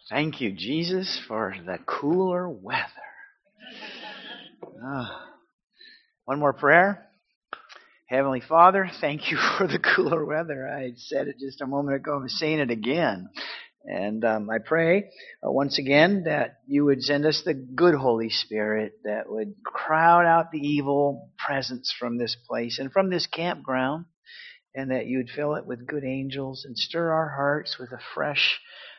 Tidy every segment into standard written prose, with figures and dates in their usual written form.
Thank you, Jesus, for the cooler weather. One more prayer. Heavenly Father, thank you for the cooler weather. I said it just a moment ago. I'm saying it again. And I pray once again that you would send us the good Holy Spirit that would crowd out the evil presence from this place and from this campground, and that you would fill it with good angels and stir our hearts with a fresh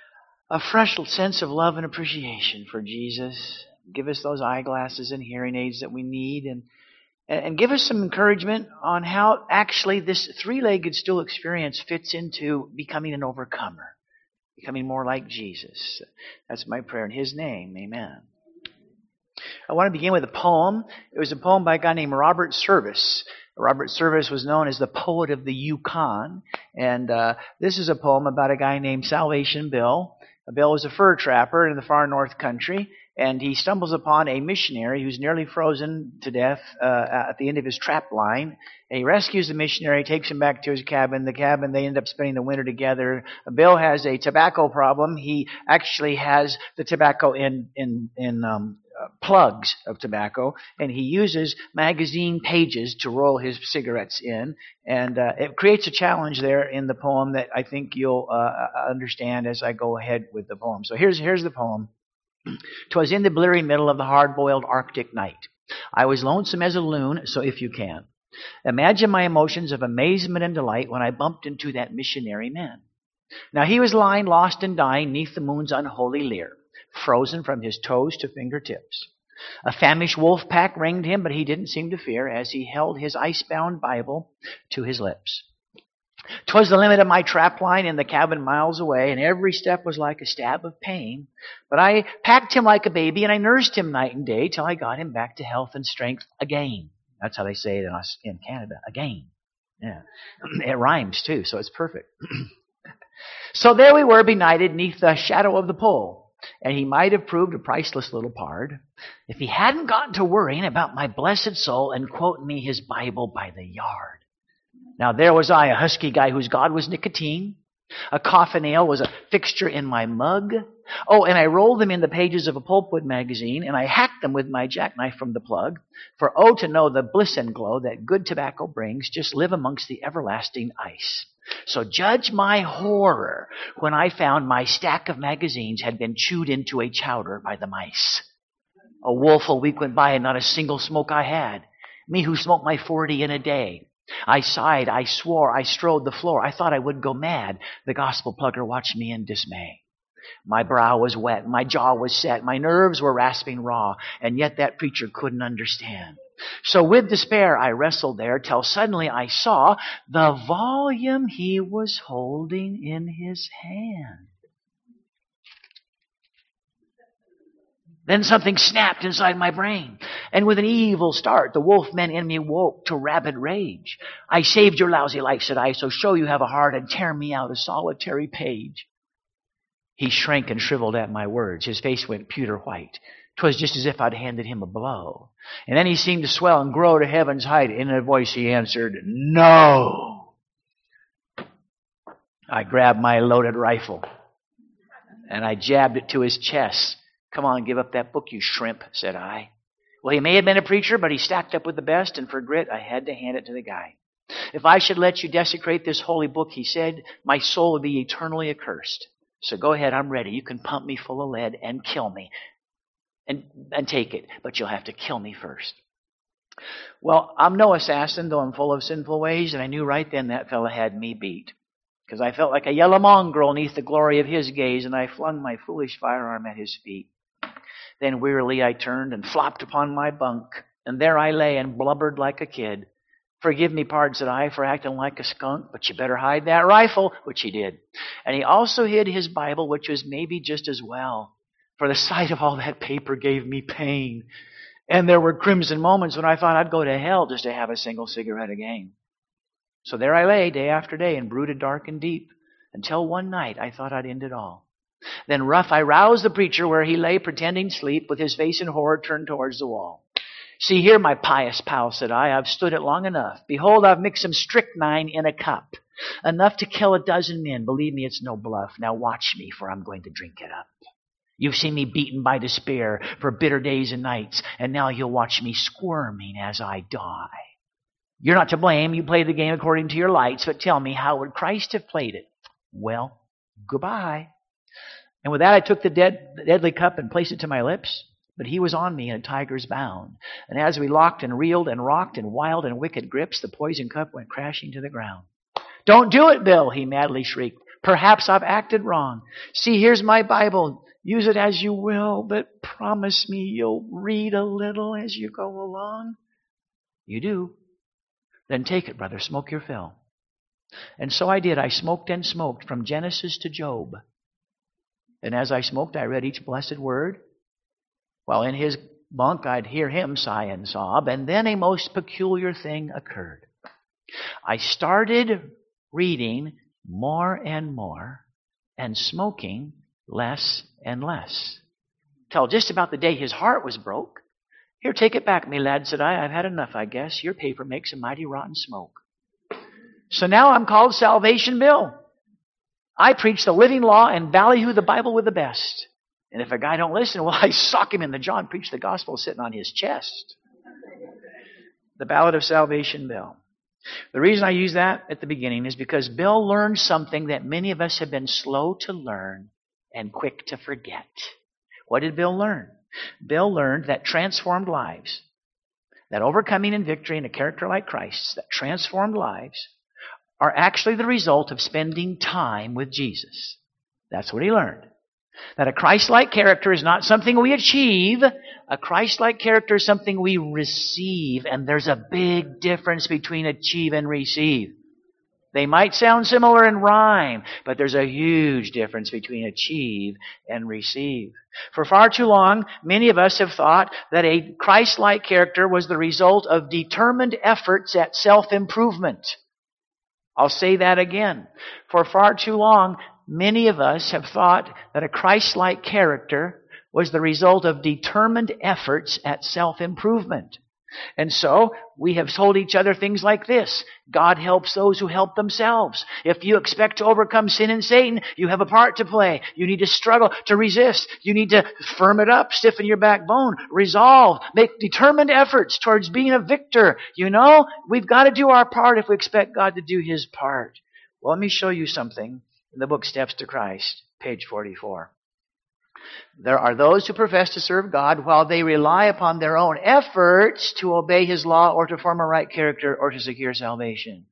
sense of love and appreciation for Jesus. Give us those eyeglasses and hearing aids that we need, and give us some encouragement on how actually this three-legged stool experience fits into becoming an overcomer, becoming more like Jesus. That's my prayer in His name. Amen. I want to begin with a poem. It was a poem by a guy named Robert Service. Robert Service was known as the poet of the Yukon, and this is a poem about a guy named Salvation Bill. Bill was a fur trapper in the far north country, and he stumbles upon a missionary who's nearly frozen to death at the end of his trap line. And he rescues the missionary, takes him back to his cabin. The cabin, they end up spending the winter together. Bill has a tobacco problem. He actually has the tobacco in plugs of tobacco, and he uses magazine pages to roll his cigarettes in, and it creates a challenge there in the poem that I think you'll understand as I go ahead with the poem. So here's the poem. "'Twas in the bleary middle of the hard-boiled Arctic night. I was lonesome as a loon, so if you can, imagine my emotions of amazement and delight when I bumped into that missionary man. Now he was lying lost and dying neath the moon's unholy leer, frozen from his toes to fingertips. A famished wolf pack ringed him, but he didn't seem to fear as he held his ice-bound Bible to his lips. 'Twas the limit of my trap line in the cabin miles away, and every step was like a stab of pain. But I packed him like a baby, and I nursed him night and day till I got him back to health and strength again." That's how they say it in us in Canada, again. Yeah, it rhymes too, so it's perfect. "So there we were, benighted neath the shadow of the pole, and he might have proved a priceless little pard if he hadn't gotten to worrying about my blessed soul and quoting me his Bible by the yard. Now there was I, a husky guy whose God was nicotine. A coffin nail was a fixture in my mug. Oh, and I rolled them in the pages of a pulpwood magazine, and I hacked them with my jackknife from the plug. For oh, to know the bliss and glow that good tobacco brings, just live amongst the everlasting ice. So judge my horror when I found my stack of magazines had been chewed into a chowder by the mice. A woeful week went by and not a single smoke I had. Me who smoked my 40 in a day. I sighed, I swore, I strode the floor. I thought I would go mad. The gospel plugger watched me in dismay. My brow was wet, my jaw was set, my nerves were rasping raw, and yet that preacher couldn't understand. So with despair I wrestled there till suddenly I saw the volume he was holding in his hand. Then something snapped inside my brain, and with an evil start, the wolfman in me woke to rabid rage. I saved your lousy life, said I, so show you have a heart and tear me out a solitary page. He shrank and shriveled at my words. His face went pewter white. 'Twas just as if I'd handed him a blow. And then he seemed to swell and grow to heaven's height. In a voice he answered, "No." I grabbed my loaded rifle, and I jabbed it to his chest. "Come on, give up that book, you shrimp," said I. Well, he may have been a preacher, but he stacked up with the best, and for grit, I had to hand it to the guy. "If I should let you desecrate this holy book," he said, "my soul would be eternally accursed. So go ahead, I'm ready. You can pump me full of lead and kill me. And take it, but you'll have to kill me first." Well, I'm no assassin, though I'm full of sinful ways, and I knew right then that fella had me beat. Because I felt like a yellow mongrel neath the glory of his gaze, and I flung my foolish firearm at his feet. Then wearily I turned and flopped upon my bunk, and there I lay and blubbered like a kid. "Forgive me, pard," said I, "for acting like a skunk, but you better hide that rifle," which he did. And he also hid his Bible, which was maybe just as well, for the sight of all that paper gave me pain. And there were crimson moments when I thought I'd go to hell just to have a single cigarette again. So there I lay day after day and brooded dark and deep, until one night I thought I'd end it all. Then rough I roused the preacher where he lay pretending sleep, with his face in horror turned towards the wall. "See here, my pious pal," said I, "I've stood it long enough. Behold, I've mixed some strychnine in a cup. Enough to kill a dozen men. Believe me, it's no bluff. Now watch me, for I'm going to drink it up." You've seen me beaten by despair for bitter days and nights, and now you'll watch me squirming as I die. You're not to blame. You played the game according to your lights, but tell me, how would Christ have played it? Well, goodbye. And with that, I took the deadly cup and placed it to my lips, but he was on me in a tiger's bound. And as we locked and reeled and rocked in wild and wicked grips, the poison cup went crashing to the ground. Don't do it, Bill, he madly shrieked. Perhaps I've acted wrong. See, here's my Bible. Use it as you will, but promise me you'll read a little as you go along. You do. Then take it, brother. Smoke your fill. And so I did. I smoked and smoked from Genesis to Job. And as I smoked, I read each blessed word. While in his bunk, I'd hear him sigh and sob. And then a most peculiar thing occurred. I started reading more and more and smoking less and less. Till just about the day his heart was broke. Here, take it back, me lad, said I. I've had enough, I guess. Your paper makes a mighty rotten smoke. So now I'm called Salvation Bill. I preach the living law and ballyhoo the Bible with the best. And if a guy don't listen, well, I sock him in the jaw and preach the gospel sitting on his chest. The Ballad of Salvation Bill. The reason I use that at the beginning is because Bill learned something that many of us have been slow to learn and quick to forget. What did Bill learn? Bill learned that transformed lives, that overcoming in victory in a character like Christ's, that transformed lives are actually the result of spending time with Jesus. That's what he learned. That a Christ-like character is not something we achieve. A Christ-like character is something we receive. And there's a big difference between achieve and receive. They might sound similar in rhyme, but there's a huge difference between achieve and receive. For far too long, many of us have thought that a Christ-like character was the result of determined efforts at self-improvement. I'll say that again. For far too long, many of us have thought that a Christ-like character was the result of determined efforts at self-improvement. And so, we have told each other things like this. God helps those who help themselves. If you expect to overcome sin and Satan, you have a part to play. You need to struggle to resist. You need to firm it up, stiffen your backbone, resolve, make determined efforts towards being a victor. You know, we've got to do our part if we expect God to do His part. Well, let me show you something in the book Steps to Christ, page 44. There are those who profess to serve God while they rely upon their own efforts to obey His law or to form a right character or to secure salvation.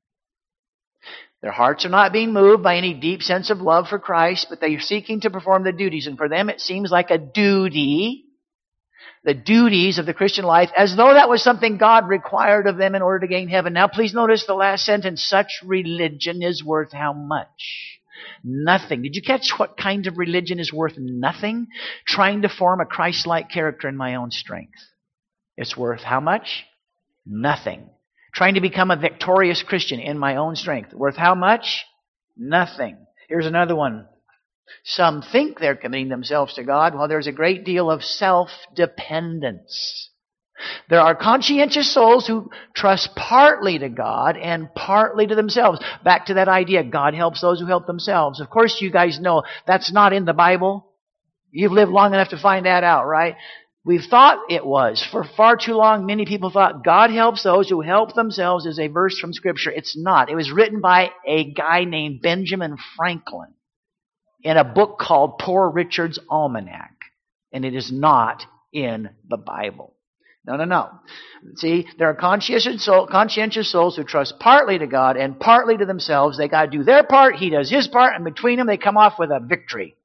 Their hearts are not being moved by any deep sense of love for Christ, but they are seeking to perform the duties. And for them it seems like a duty, the duties of the Christian life, as though that was something God required of them in order to gain heaven. Now please notice the last sentence. Such religion is worth how much? Nothing. Did you catch what kind of religion is worth nothing? Trying to form a Christ-like character in my own strength. It's worth how much? Nothing. Trying to become a victorious Christian in my own strength. Worth how much? Nothing. Here's another one. Some think they're committing themselves to God while there's a great deal of self-dependence. There are conscientious souls who trust partly to God and partly to themselves. Back to that idea, God helps those who help themselves. Of course, you guys know that's not in the Bible. You've lived long enough to find that out, right? We've thought it was. For far too long, many people thought God helps those who help themselves is a verse from Scripture. It's not. It was written by a guy named Benjamin Franklin in a book called Poor Richard's Almanac. And it is not in the Bible. No. See, there are conscientious souls who trust partly to God and partly to themselves. They got to do their part, He does His part, and between them they come off with a victory.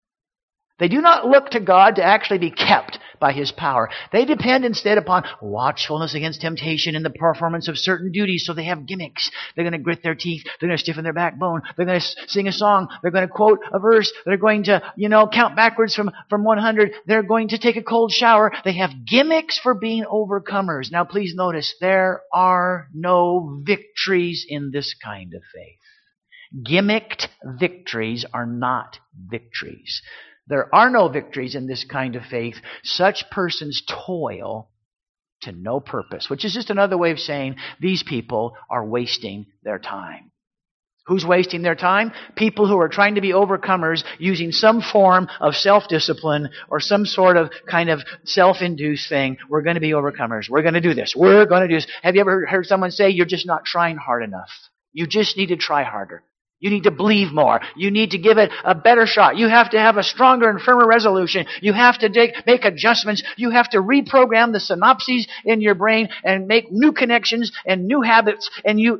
They do not look to God to actually be kept by His power. They depend instead upon watchfulness against temptation in the performance of certain duties, so they have gimmicks. They're going to grit their teeth. They're going to stiffen their backbone. They're going to sing a song. They're going to quote a verse. They're going to, count backwards from 100. They're going to take a cold shower. They have gimmicks for being overcomers. Now please notice, there are no victories in this kind of faith. Gimmicked victories are not victories. There are no victories in this kind of faith. Such persons toil to no purpose, which is just another way of saying these people are wasting their time. Who's wasting their time? People who are trying to be overcomers using some form of self-discipline or some sort of kind of self-induced thing. We're going to be overcomers. We're going to do this. We're going to do this. Have you ever heard someone say, you're just not trying hard enough? You just need to try harder. You need to believe more. You need to give it a better shot. You have to have a stronger and firmer resolution. You have to make adjustments. You have to reprogram the synapses in your brain and make new connections and new habits. And you.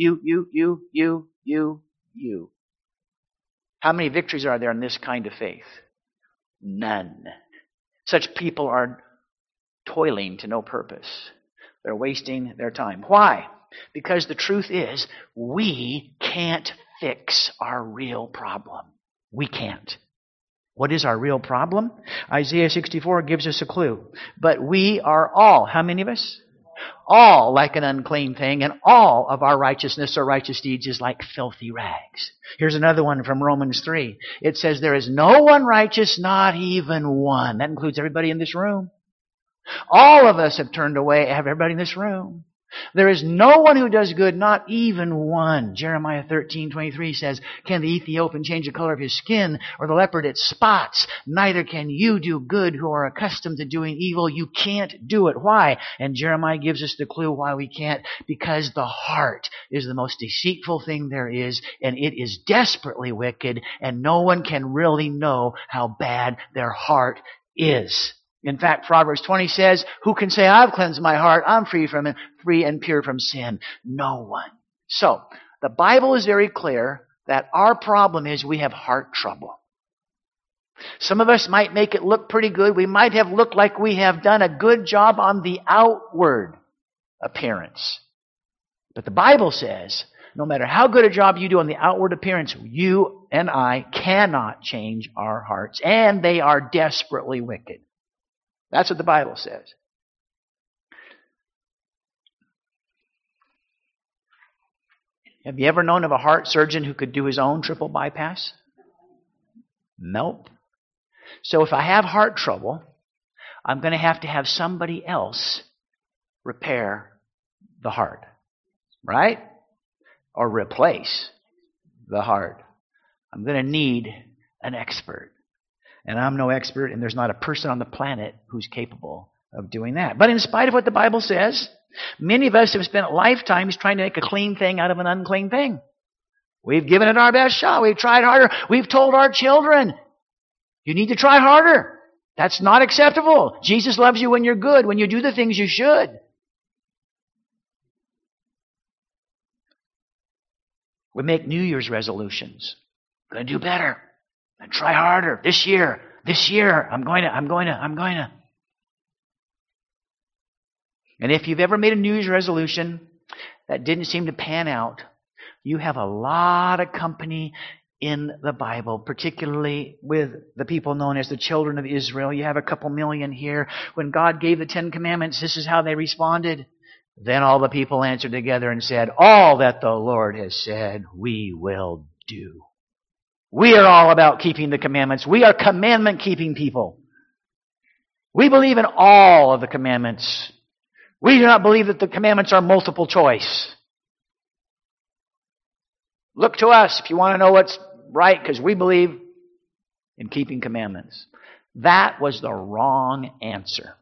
How many victories are there in this kind of faith? None. Such people are toiling to no purpose. They're wasting their time. Why? Because the truth is, we can't fix our real problem. We can't. What is our real problem? Isaiah 64 gives us a clue. But we are all, how many of us? All like an unclean thing, and all of our righteousness or righteous deeds is like filthy rags. Here's another one from Romans 3. It says, there is no one righteous, not even one. That includes everybody in this room. All of us have turned away, everybody in this room. There is no one who does good, not even one. Jeremiah 13:23 says, can the Ethiopian change the color of his skin, or the leopard its spots? Neither can you do good who are accustomed to doing evil. You can't do it. Why? And Jeremiah gives us the clue why we can't. Because the heart is the most deceitful thing there is, and it is desperately wicked, and no one can really know how bad their heart is. In fact, Proverbs 20 says, who can say, I've cleansed my heart, I'm free and pure from sin? No one. So, the Bible is very clear that our problem is we have heart trouble. Some of us might make it look pretty good. We might have looked like we have done a good job on the outward appearance. But the Bible says, no matter how good a job you do on the outward appearance, you and I cannot change our hearts. And they are desperately wicked. That's what the Bible says. Have you ever known of a heart surgeon who could do his own triple bypass? Nope. So if I have heart trouble, I'm going to have somebody else repair the heart. Right? Or replace the heart. I'm going to need an expert. And I'm no expert, and there's not a person on the planet who's capable of doing that. But in spite of what the Bible says, many of us have spent lifetimes trying to make a clean thing out of an unclean thing. We've given it our best shot. We've tried harder. We've told our children, you need to try harder. That's not acceptable. Jesus loves you when you're good, when you do the things you should. We make New Year's resolutions. I'm going to do better. And try harder this year. I'm going to. And if you've ever made a New Year's resolution that didn't seem to pan out, you have a lot of company in the Bible, particularly with the people known as the children of Israel. You have a couple million here. When God gave the 10 Commandments, this is how they responded. Then all the people answered together and said, all that the Lord has said, we will do. We are all about keeping the commandments. We are commandment-keeping people. We believe in all of the commandments. We do not believe that the commandments are multiple choice. Look to us if you want to know what's right, because we believe in keeping commandments. That was the wrong answer.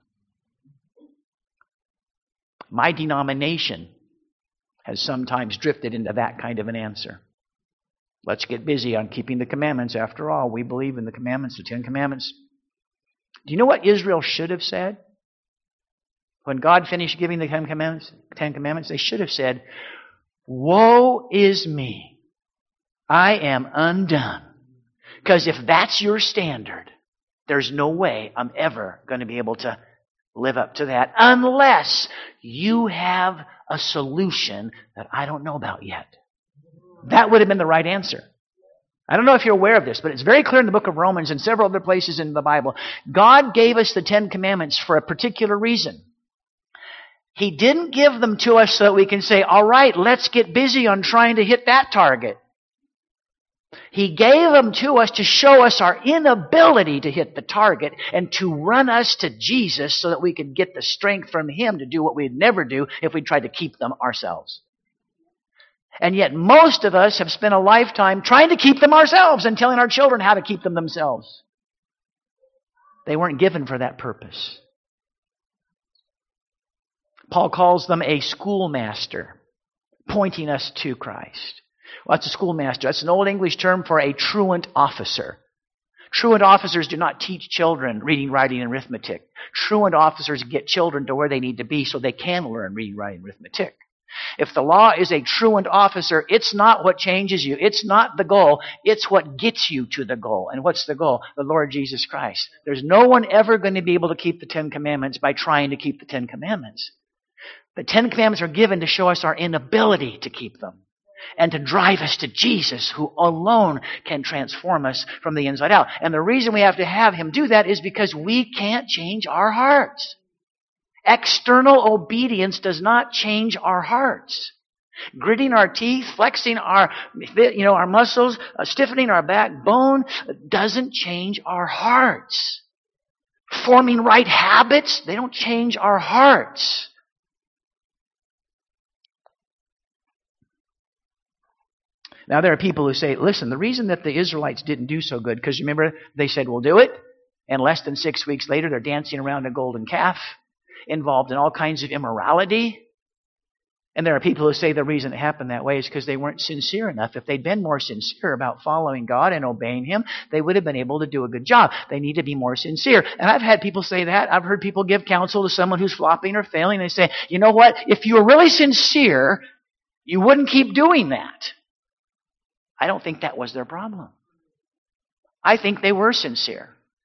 My denomination has sometimes drifted into that kind of an answer. Let's get busy on keeping the commandments. After all, we believe in the commandments, the 10 Commandments. Do you know what Israel should have said? When God finished giving the 10 Commandments, they should have said, woe is me. I am undone. Because if that's your standard, there's no way I'm ever going to be able to live up to that unless you have a solution that I don't know about yet. That would have been the right answer. I don't know if you're aware of this, but it's very clear in the book of Romans and several other places in the Bible. God gave us the 10 Commandments for a particular reason. He didn't give them to us so that we can say, all right, let's get busy on trying to hit that target. He gave them to us to show us our inability to hit the target and to run us to Jesus so that we could get the strength from Him to do what we'd never do if we tried to keep them ourselves. And yet most of us have spent a lifetime trying to keep them ourselves and telling our children how to keep them themselves. They weren't given for that purpose. Paul calls them a schoolmaster, pointing us to Christ. Well, that's a schoolmaster. That's an old English term for a truant officer. Truant officers do not teach children reading, writing, and arithmetic. Truant officers get children to where they need to be so they can learn reading, writing, and arithmetic. If the law is a truant officer, it's not what changes you. It's not the goal. It's what gets you to the goal. And what's the goal? The Lord Jesus Christ. There's no one ever going to be able to keep the Ten Commandments by trying to keep the Ten Commandments. The Ten Commandments are given to show us our inability to keep them and to drive us to Jesus, who alone can transform us from the inside out. And the reason we have to have Him do that is because we can't change our hearts. External obedience does not change our hearts. Gritting our teeth, flexing our muscles, stiffening our backbone doesn't change our hearts. Forming right habits, they don't change our hearts. Now there are people who say, listen, the reason that the Israelites didn't do so good, because remember they said, we'll do it, and less than 6 weeks later they're dancing around a golden calf, involved in all kinds of immorality. And there are people who say the reason it happened that way is because they weren't sincere enough. If they'd been more sincere about following God and obeying Him, they would have been able to do a good job. They need to be more sincere. And I've had people say that. I've heard people give counsel to someone who's flopping or failing. They say, you know what? If you were really sincere, you wouldn't keep doing that. I don't think that was their problem. I think they were sincere.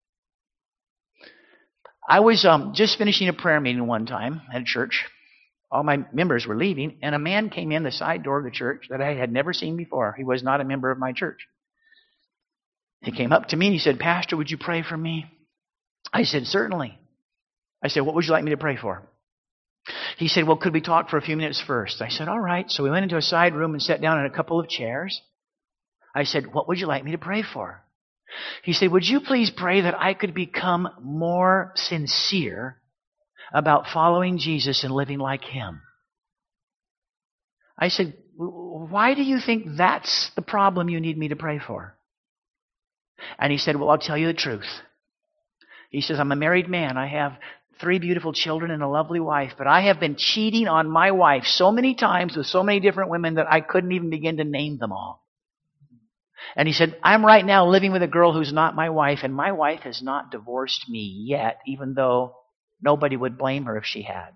I was just finishing a prayer meeting one time at a church. All my members were leaving, and a man came in the side door of the church that I had never seen before. He was not a member of my church. He came up to me and he said, Pastor, would you pray for me? I said, certainly. I said, what would you like me to pray for? He said, well, could we talk for a few minutes first? I said, all right. So we went into a side room and sat down in a couple of chairs. I said, what would you like me to pray for? He said, would you please pray that I could become more sincere about following Jesus and living like Him? I said, why do you think that's the problem you need me to pray for? And he said, well, I'll tell you the truth. He says, I'm a married man. I have 3 beautiful children and a lovely wife, but I have been cheating on my wife so many times with so many different women that I couldn't even begin to name them all. And he said, I'm right now living with a girl who's not my wife, and my wife has not divorced me yet, even though nobody would blame her if she had.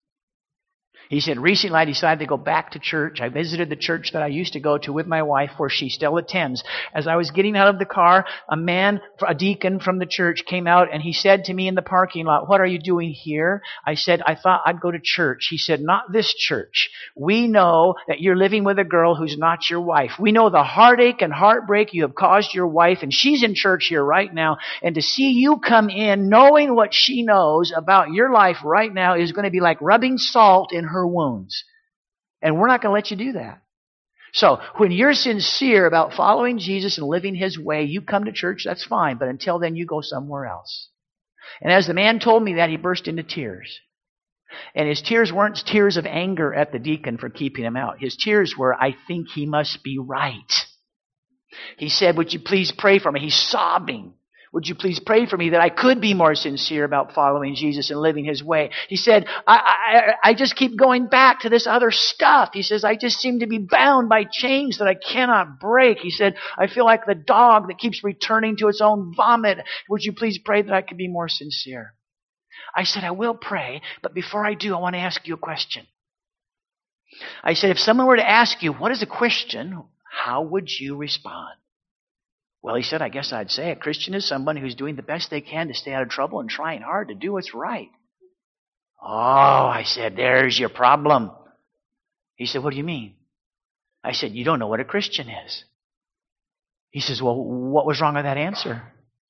He said, recently I decided to go back to church. I visited the church that I used to go to with my wife where she still attends. As I was getting out of the car, a deacon from the church came out and he said to me in the parking lot, what are you doing here? I said, I thought I'd go to church. He said, not this church. We know that you're living with a girl who's not your wife. We know the heartache and heartbreak you have caused your wife, and she's in church here right now. And to see you come in knowing what she knows about your life right now is going to be like rubbing salt in her wounds. And we're not going to let you do that. So when you're sincere about following Jesus and living His way, you come to church, that's fine. But until then, you go somewhere else. And as the man told me that, he burst into tears. And his tears weren't tears of anger at the deacon for keeping him out. His tears were, I think he must be right. He said, would you please pray for me? He's sobbing. Would you please pray for me that I could be more sincere about following Jesus and living His way? He said, I just keep going back to this other stuff. He says, I just seem to be bound by chains that I cannot break. He said, I feel like the dog that keeps returning to its own vomit. Would you please pray that I could be more sincere? I said, I will pray, but before I do, I want to ask you a question. I said, if someone were to ask you, what is a Christian? How would you respond? Well, he said, I guess I'd say a Christian is someone who's doing the best they can to stay out of trouble and trying hard to do what's right. Oh, I said, there's your problem. He said, what do you mean? I said, you don't know what a Christian is. He says, well, what was wrong with that answer?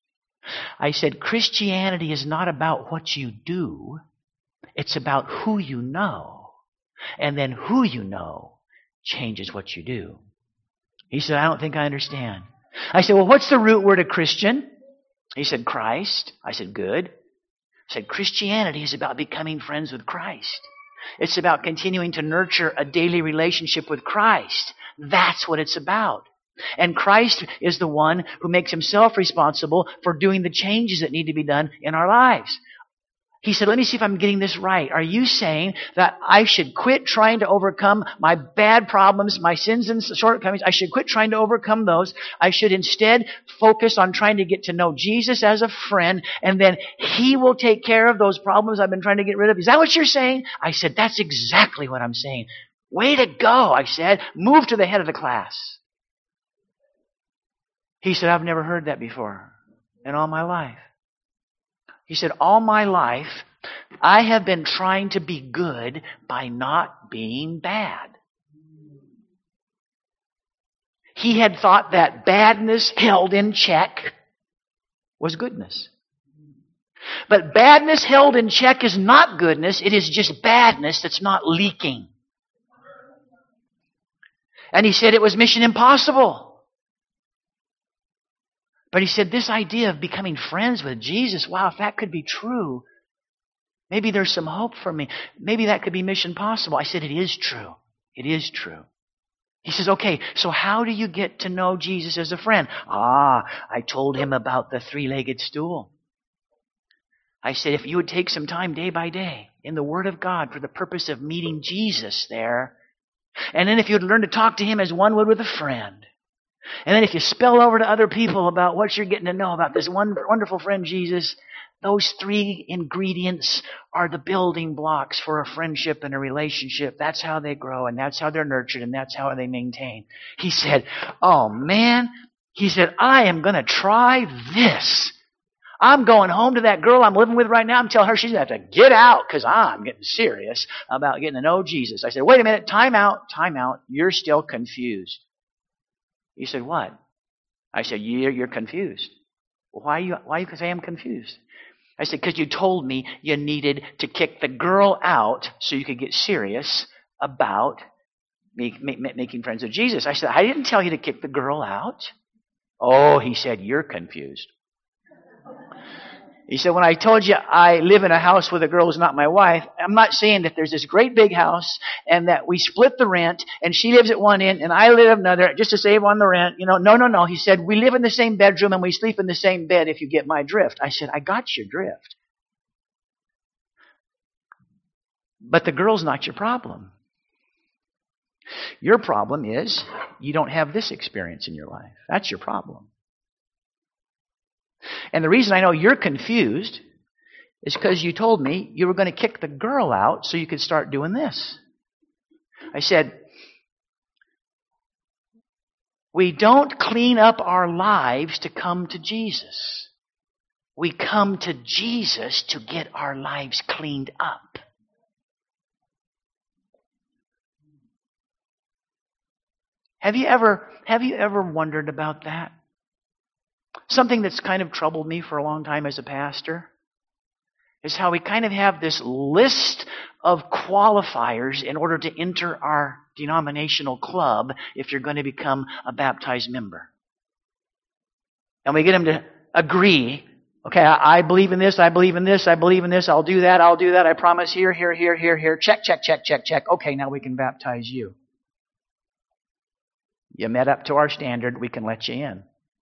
I said, Christianity is not about what you do. It's about who you know. And then who you know changes what you do. He said, I don't think I understand. I said, well, what's the root word of Christian? He said, Christ. I said, good. I said, Christianity is about becoming friends with Christ. It's about continuing to nurture a daily relationship with Christ. That's what it's about. And Christ is the one who makes himself responsible for doing the changes that need to be done in our lives. He said, let me see if I'm getting this right. Are you saying that I should quit trying to overcome my bad problems, my sins and shortcomings? I should quit trying to overcome those. I should instead focus on trying to get to know Jesus as a friend, and then he will take care of those problems I've been trying to get rid of. Is that what you're saying? I said, that's exactly what I'm saying. Way to go, I said. Move to the head of the class. He said, I've never heard that before in all my life. He said, all my life, I have been trying to be good by not being bad. He had thought that badness held in check was goodness. But badness held in check is not goodness. It is just badness that's not leaking. And he said it was mission impossible. But he said this idea of becoming friends with Jesus, wow, if that could be true, maybe there's some hope for me. Maybe that could be mission possible. I said, it is true. It is true. He says, okay, so how do you get to know Jesus as a friend? I told him about the three-legged stool. I said, if you would take some time day by day in the Word of God for the purpose of meeting Jesus there, and then if you would learn to talk to him as one would with a friend, and then if you spill over to other people about what you're getting to know about this wonderful friend Jesus, those three ingredients are the building blocks for a friendship and a relationship. That's how they grow, and that's how they're nurtured, and that's how they maintain. He said, oh man, he said, I am going to try this. I'm going home to that girl I'm living with right now and tell her she's going to have to get out because I'm getting serious about getting to know Jesus. I said, wait a minute, time out. You're still confused. He said, what? I said, you're confused. Well, why you say I'm confused? I said, because you told me you needed to kick the girl out so you could get serious about making friends with Jesus. I said, I didn't tell you to kick the girl out. Oh, he said, you're confused. He said, when I told you I live in a house with a girl who's not my wife, I'm not saying that there's this great big house and that we split the rent and she lives at one end and I live at another just to save on the rent. No. He said, we live in the same bedroom and we sleep in the same bed if you get my drift. I said, I got your drift. But the girl's not your problem. Your problem is you don't have this experience in your life. That's your problem. And the reason I know you're confused is because you told me you were going to kick the girl out so you could start doing this. I said, we don't clean up our lives to come to Jesus. We come to Jesus to get our lives cleaned up. Have you ever wondered about that? Something that's kind of troubled me for a long time as a pastor is how we kind of have this list of qualifiers in order to enter our denominational club if you're going to become a baptized member. And we get them to agree, okay, I believe in this, I believe in this, I believe in this, I'll do that, I promise here, check. Okay, now we can baptize you. You met up to our standard, we can let you in.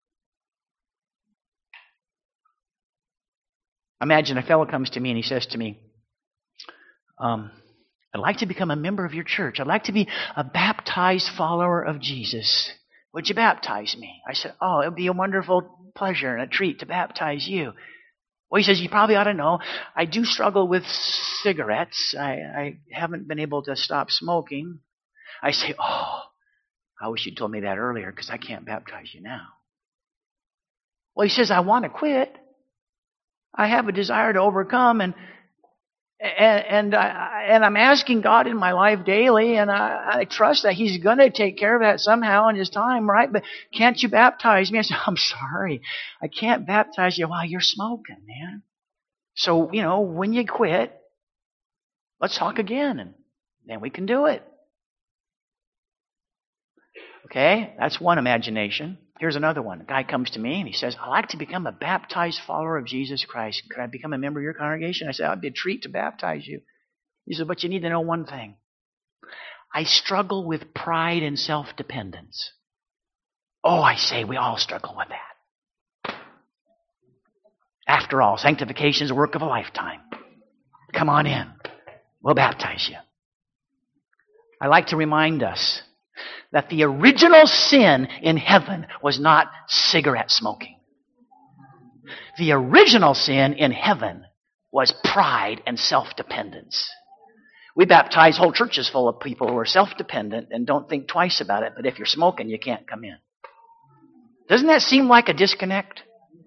Imagine a fellow comes to me and he says to me, I'd like to become a member of your church. I'd like to be a baptized follower of Jesus. Would you baptize me? I said, oh, it would be a wonderful pleasure and a treat to baptize you. Well, he says, you probably ought to know, I do struggle with cigarettes. I haven't been able to stop smoking. I say, oh, I wish you'd told me that earlier because I can't baptize you now. Well, he says, I want to quit. I have a desire to overcome, and I'm asking God in my life daily, and I trust that He's going to take care of that somehow in His time, right? But can't you baptize me? I said, I'm sorry, I can't baptize you while you're smoking, man. So, when you quit, let's talk again, and then we can do it. Okay, that's one imagination. Here's another one. A guy comes to me and he says, I'd like to become a baptized follower of Jesus Christ. Could I become a member of your congregation? I said, I'd be a treat to baptize you. He said, but you need to know one thing. I struggle with pride and self-dependence. Oh, I say, we all struggle with that. After all, sanctification is a work of a lifetime. Come on in. We'll baptize you. I like to remind us that the original sin in heaven was not cigarette smoking. The original sin in heaven was pride and self-dependence. We baptize whole churches full of people who are self-dependent and don't think twice about it, but if you're smoking, you can't come in. Doesn't that seem like a disconnect?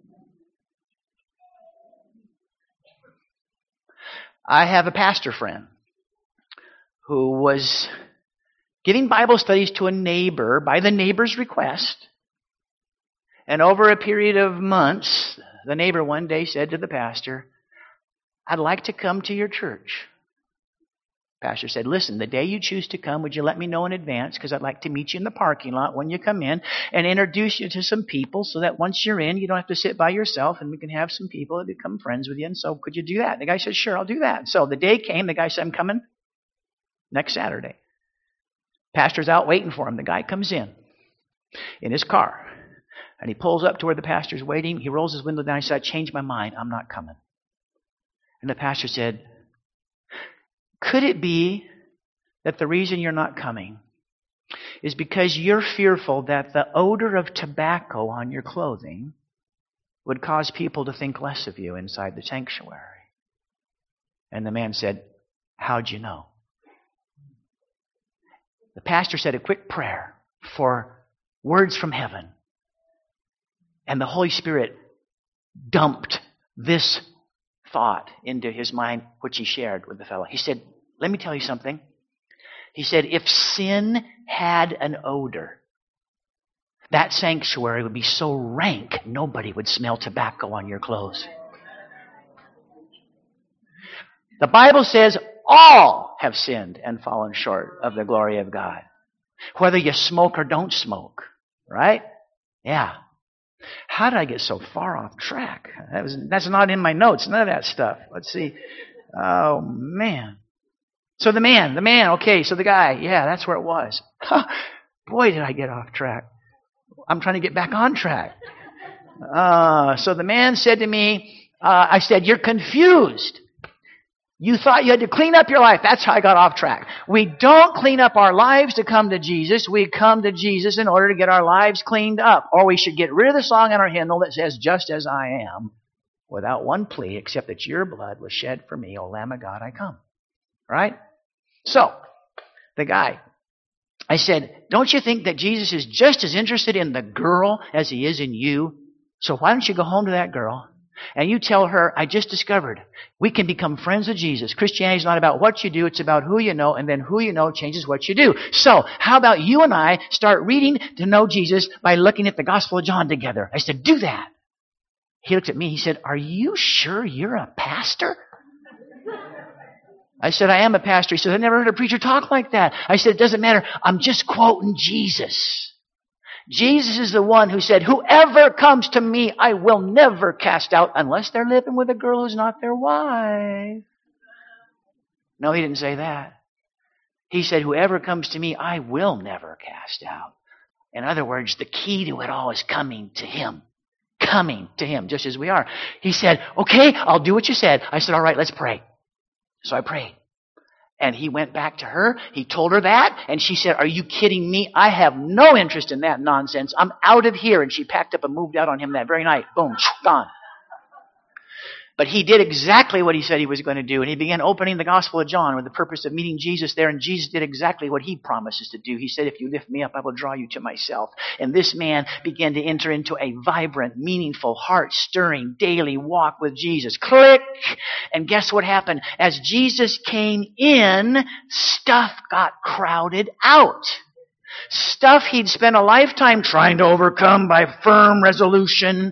I have a pastor friend who was giving Bible studies to a neighbor by the neighbor's request. And over a period of months, the neighbor one day said to the pastor, I'd like to come to your church. Pastor said, listen, the day you choose to come, would you let me know in advance? Because I'd like to meet you in the parking lot when you come in and introduce you to some people so that once you're in, you don't have to sit by yourself and we can have some people that become friends with you. And so could you do that? And the guy said, sure, I'll do that. So the day came. The guy said, I'm coming next Saturday. Pastor's out waiting for him. The guy comes in his car. And he pulls up to where the pastor's waiting. He rolls his window down. He said, I changed my mind. I'm not coming. And the pastor said, could it be that the reason you're not coming is because you're fearful that the odor of tobacco on your clothing would cause people to think less of you inside the sanctuary? And the man said, how'd you know? The pastor said a quick prayer for words from heaven. And the Holy Spirit dumped this thought into his mind, which he shared with the fellow. He said, let me tell you something. He said, if sin had an odor, that sanctuary would be so rank, nobody would smell tobacco on your clothes. The Bible says all have sinned and fallen short of the glory of God. Whether you smoke or don't smoke, right? Yeah. How did I get so far off track? That's not in my notes. None of that stuff. Let's see. Oh, man. So the man. Okay, so the guy. Yeah, that's where it was. Boy, did I get off track. I'm trying to get back on track. So the man said to me, I said, you're confused. You thought you had to clean up your life. That's how I got off track. We don't clean up our lives to come to Jesus. We come to Jesus in order to get our lives cleaned up. Or we should get rid of the song in our hymnal that says, just as I am, without one plea, except that your blood was shed for me, O Lamb of God, I come. Right? So, the guy, I said, don't you think that Jesus is just as interested in the girl as he is in you? So why don't you go home to that girl and you tell her, I just discovered we can become friends with Jesus. Christianity is not about what you do, it's about who you know, and then who you know changes what you do. So, how about you and I start reading to know Jesus by looking at the Gospel of John together? I said, do that. He looked at me, he said, are you sure you're a pastor? I said, I am a pastor. He said, I never heard a preacher talk like that. I said, it doesn't matter. I'm just quoting Jesus. Jesus is the one who said, whoever comes to me, I will never cast out unless they're living with a girl who's not their wife. No, he didn't say that. He said, whoever comes to me, I will never cast out. In other words, the key to it all is coming to him. Coming to him, just as we are. He said, okay, I'll do what you said. I said, all right, let's pray. So I prayed. And he went back to her. He told her that. And she said, are you kidding me? I have no interest in that nonsense. I'm out of here. And she packed up and moved out on him that very night. Boom, gone. But he did exactly what he said he was going to do. And he began opening the Gospel of John with the purpose of meeting Jesus there. And Jesus did exactly what he promises to do. He said, if you lift me up, I will draw you to myself. And this man began to enter into a vibrant, meaningful, heart-stirring, daily walk with Jesus. Click! And guess what happened? As Jesus came in, stuff got crowded out. Stuff he'd spent a lifetime trying to overcome by firm resolution.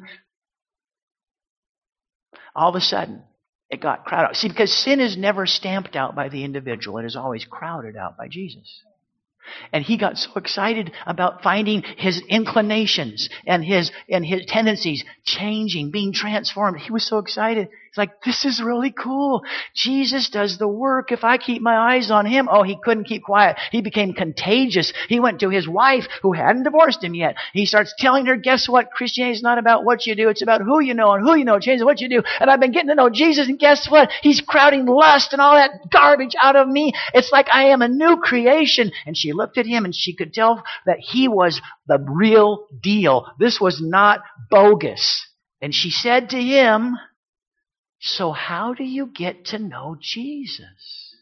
All of a sudden, it got crowded out. See, because sin is never stamped out by the individual. It is always crowded out by Jesus. And he got so excited about finding his inclinations and his tendencies changing, being transformed. He was so excited. It's like, this is really cool. Jesus does the work if I keep my eyes on him. Oh, he couldn't keep quiet. He became contagious. He went to his wife, who hadn't divorced him yet. He starts telling her, guess what? Christianity is not about what you do. It's about who you know, and who you know changes what you do. And I've been getting to know Jesus, and guess what? He's crowding lust and all that garbage out of me. It's like I am a new creation. And she looked at him, and she could tell that he was the real deal. This was not bogus. And she said to him, so how do you get to know Jesus?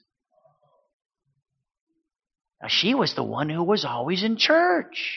Now, she was the one who was always in church.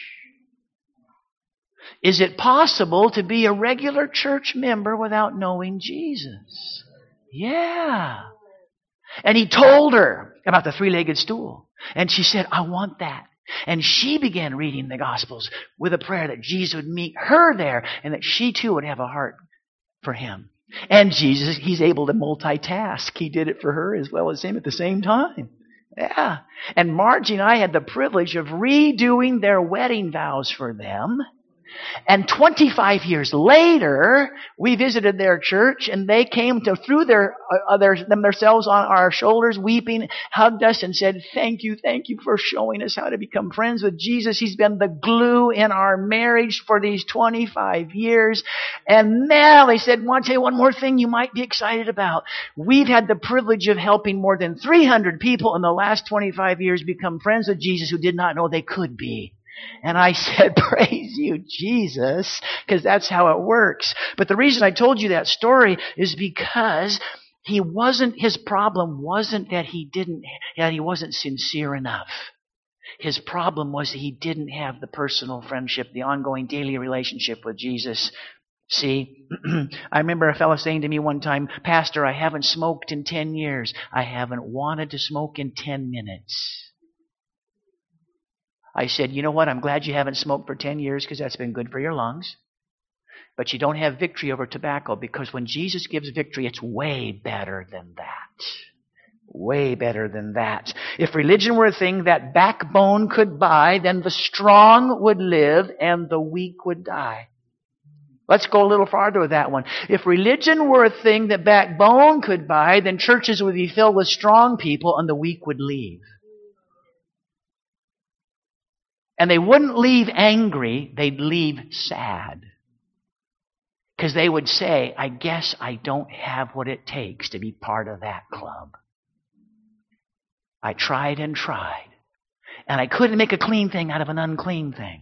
Is it possible to be a regular church member without knowing Jesus? Yeah. And he told her about the three-legged stool. And she said, I want that. And she began reading the Gospels with a prayer that Jesus would meet her there and that she too would have a heart for him. And Jesus, he's able to multitask. He did it for her as well as him at the same time. Yeah. And Margie and I had the privilege of redoing their wedding vows for them. And 25 years later, we visited their church, and they came to threw themselves on our shoulders, weeping, hugged us, and said, thank you for showing us how to become friends with Jesus. He's been the glue in our marriage for these 25 years. And now they said, I want to tell you one more thing you might be excited about. We've had the privilege of helping more than 300 people in the last 25 years become friends with Jesus who did not know they could be. And I said, praise you, Jesus, because that's how it works. But the reason I told you that story is because his problem wasn't that he wasn't sincere enough. His problem was that he didn't have the personal friendship, the ongoing daily relationship with Jesus. See, I remember a fellow saying to me one time, Pastor, I haven't smoked in 10 years. I haven't wanted to smoke in 10 minutes. I said, you know what? I'm glad you haven't smoked for 10 years because that's been good for your lungs. But you don't have victory over tobacco because when Jesus gives victory, it's way better than that. Way better than that. If religion were a thing that backbone could buy, then the strong would live and the weak would die. Let's go a little farther with that one. If religion were a thing that backbone could buy, then churches would be filled with strong people and the weak would leave. And they wouldn't leave angry, they'd leave sad. Because they would say, I guess I don't have what it takes to be part of that club. I tried and tried. And I couldn't make a clean thing out of an unclean thing.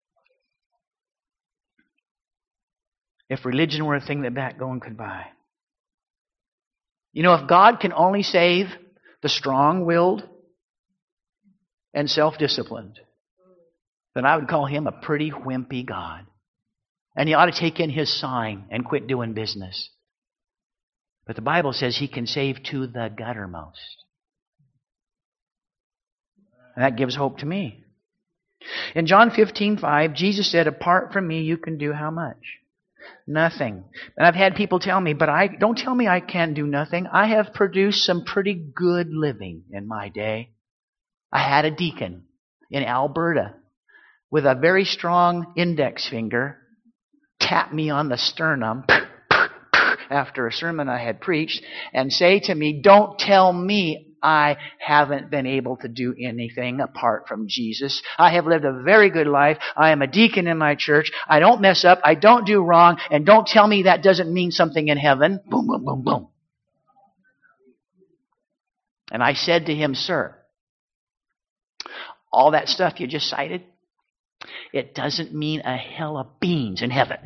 If religion were a thing that backbone could buy. You know, if God can only save the strong-willed and self-disciplined, then I would call him a pretty wimpy God. And he ought to take in his sign and quit doing business. But the Bible says he can save to the guttermost. And that gives hope to me. In John 15:5, Jesus said, apart from me, you can do how much? Nothing. And I've had people tell me, but don't tell me I can do nothing. I have produced some pretty good living in my day. I had a deacon in Alberta with a very strong index finger tap me on the sternum after a sermon I had preached and say to me, don't tell me I haven't been able to do anything apart from Jesus. I have lived a very good life. I am a deacon in my church. I don't mess up. I don't do wrong. And don't tell me that doesn't mean something in heaven. Boom, boom, boom, boom. And I said to him, sir, all that stuff you just cited, it doesn't mean a hell of beans in heaven.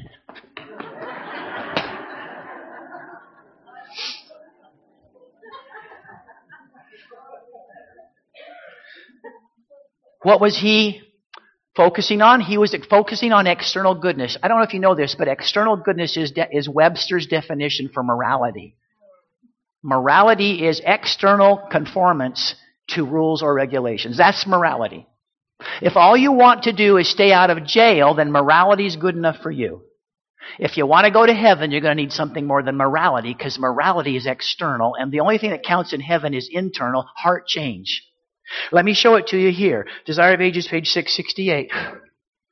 What was he focusing on? He was focusing on external goodness. I don't know if you know this, but external goodness is Webster's definition for morality. Morality is external conformance to rules or regulations. That's morality. If all you want to do is stay out of jail, then morality is good enough for you. If you want to go to heaven, you're going to need something more than morality, because morality is external, and the only thing that counts in heaven is internal, heart change. Let me show it to you here. Desire of Ages, page 668.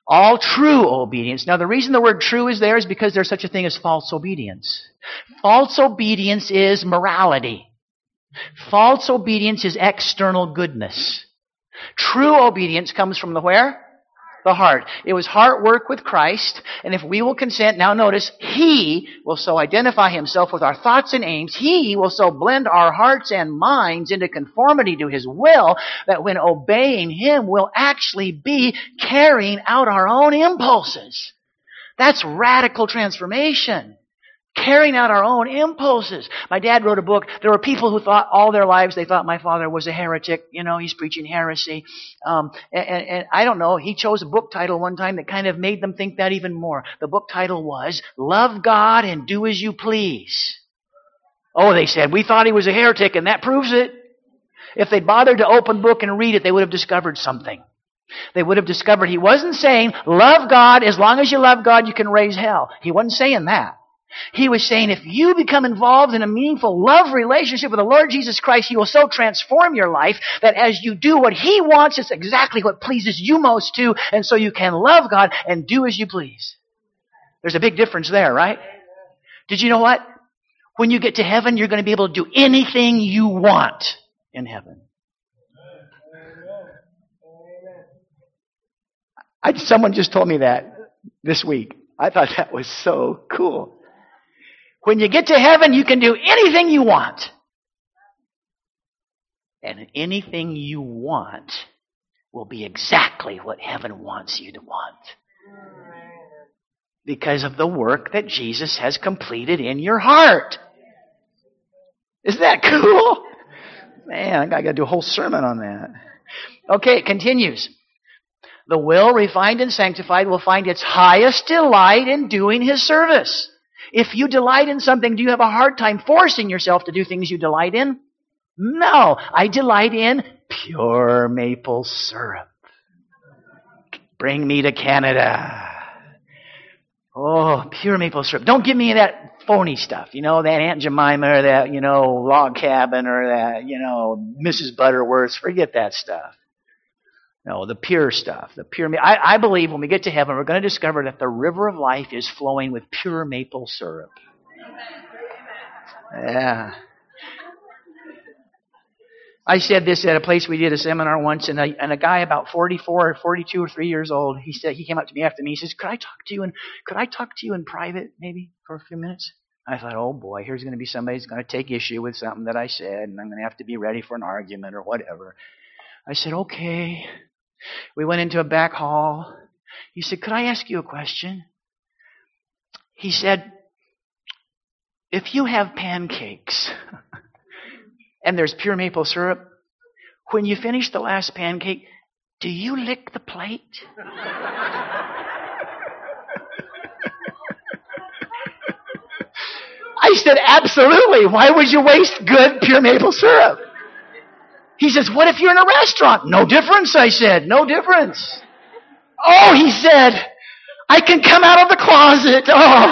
All true obedience. Now, the reason the word true is there is because there's such a thing as false obedience. False obedience is morality. False obedience is external goodness. True obedience comes from the where? The heart. It was heart work with Christ, and if we will consent, now notice, He will so identify Himself with our thoughts and aims, He will so blend our hearts and minds into conformity to His will, that when obeying Him, we'll actually be carrying out our own impulses. That's radical transformation. Carrying out our own impulses. My dad wrote a book. There were people who thought all their lives, they thought my father was a heretic. He's preaching heresy. And I don't know, he chose a book title one time that kind of made them think that even more. The book title was, Love God and Do As You Please. Oh, they said, we thought he was a heretic, and that proves it. If they'd bothered to open the book and read it, they would have discovered something. They would have discovered he wasn't saying, love God, as long as you love God, you can raise hell. He wasn't saying that. He was saying if you become involved in a meaningful love relationship with the Lord Jesus Christ, He will so transform your life that as you do what He wants, it's exactly what pleases you most too, and so you can love God and do as you please. There's a big difference there, right? Did you know what? When you get to heaven, you're going to be able to do anything you want in heaven. Someone just told me that this week. I thought that was so cool. When you get to heaven, you can do anything you want. And anything you want will be exactly what heaven wants you to want. Because of the work that Jesus has completed in your heart. Isn't that cool? Man, I got to do a whole sermon on that. Okay, it continues. The will, refined and sanctified, will find its highest delight in doing His service. If you delight in something, do you have a hard time forcing yourself to do things you delight in? No. I delight in pure maple syrup. Bring me to Canada. Oh, pure maple syrup. Don't give me that phony stuff. That Aunt Jemima or that, log cabin or that, Mrs. Butterworth. Forget that stuff. No, the pure stuff. I believe when we get to heaven, we're going to discover that the river of life is flowing with pure maple syrup. Yeah. I said this at a place we did a seminar once, and a guy about 44 or 42 or 3 years old, he came up to me after me. He says, Could I talk to you in private, maybe, for a few minutes? I thought, oh boy, here's going to be somebody who's going to take issue with something that I said, and I'm going to have to be ready for an argument or whatever. I said, okay. We went into a back hall. He said, could I ask you a question? He said, if you have pancakes and there's pure maple syrup, when you finish the last pancake, do you lick the plate? I said, absolutely. Why would you waste good pure maple syrup? He says, what if you're in a restaurant? No difference, I said. No difference. Oh, he said, I can come out of the closet.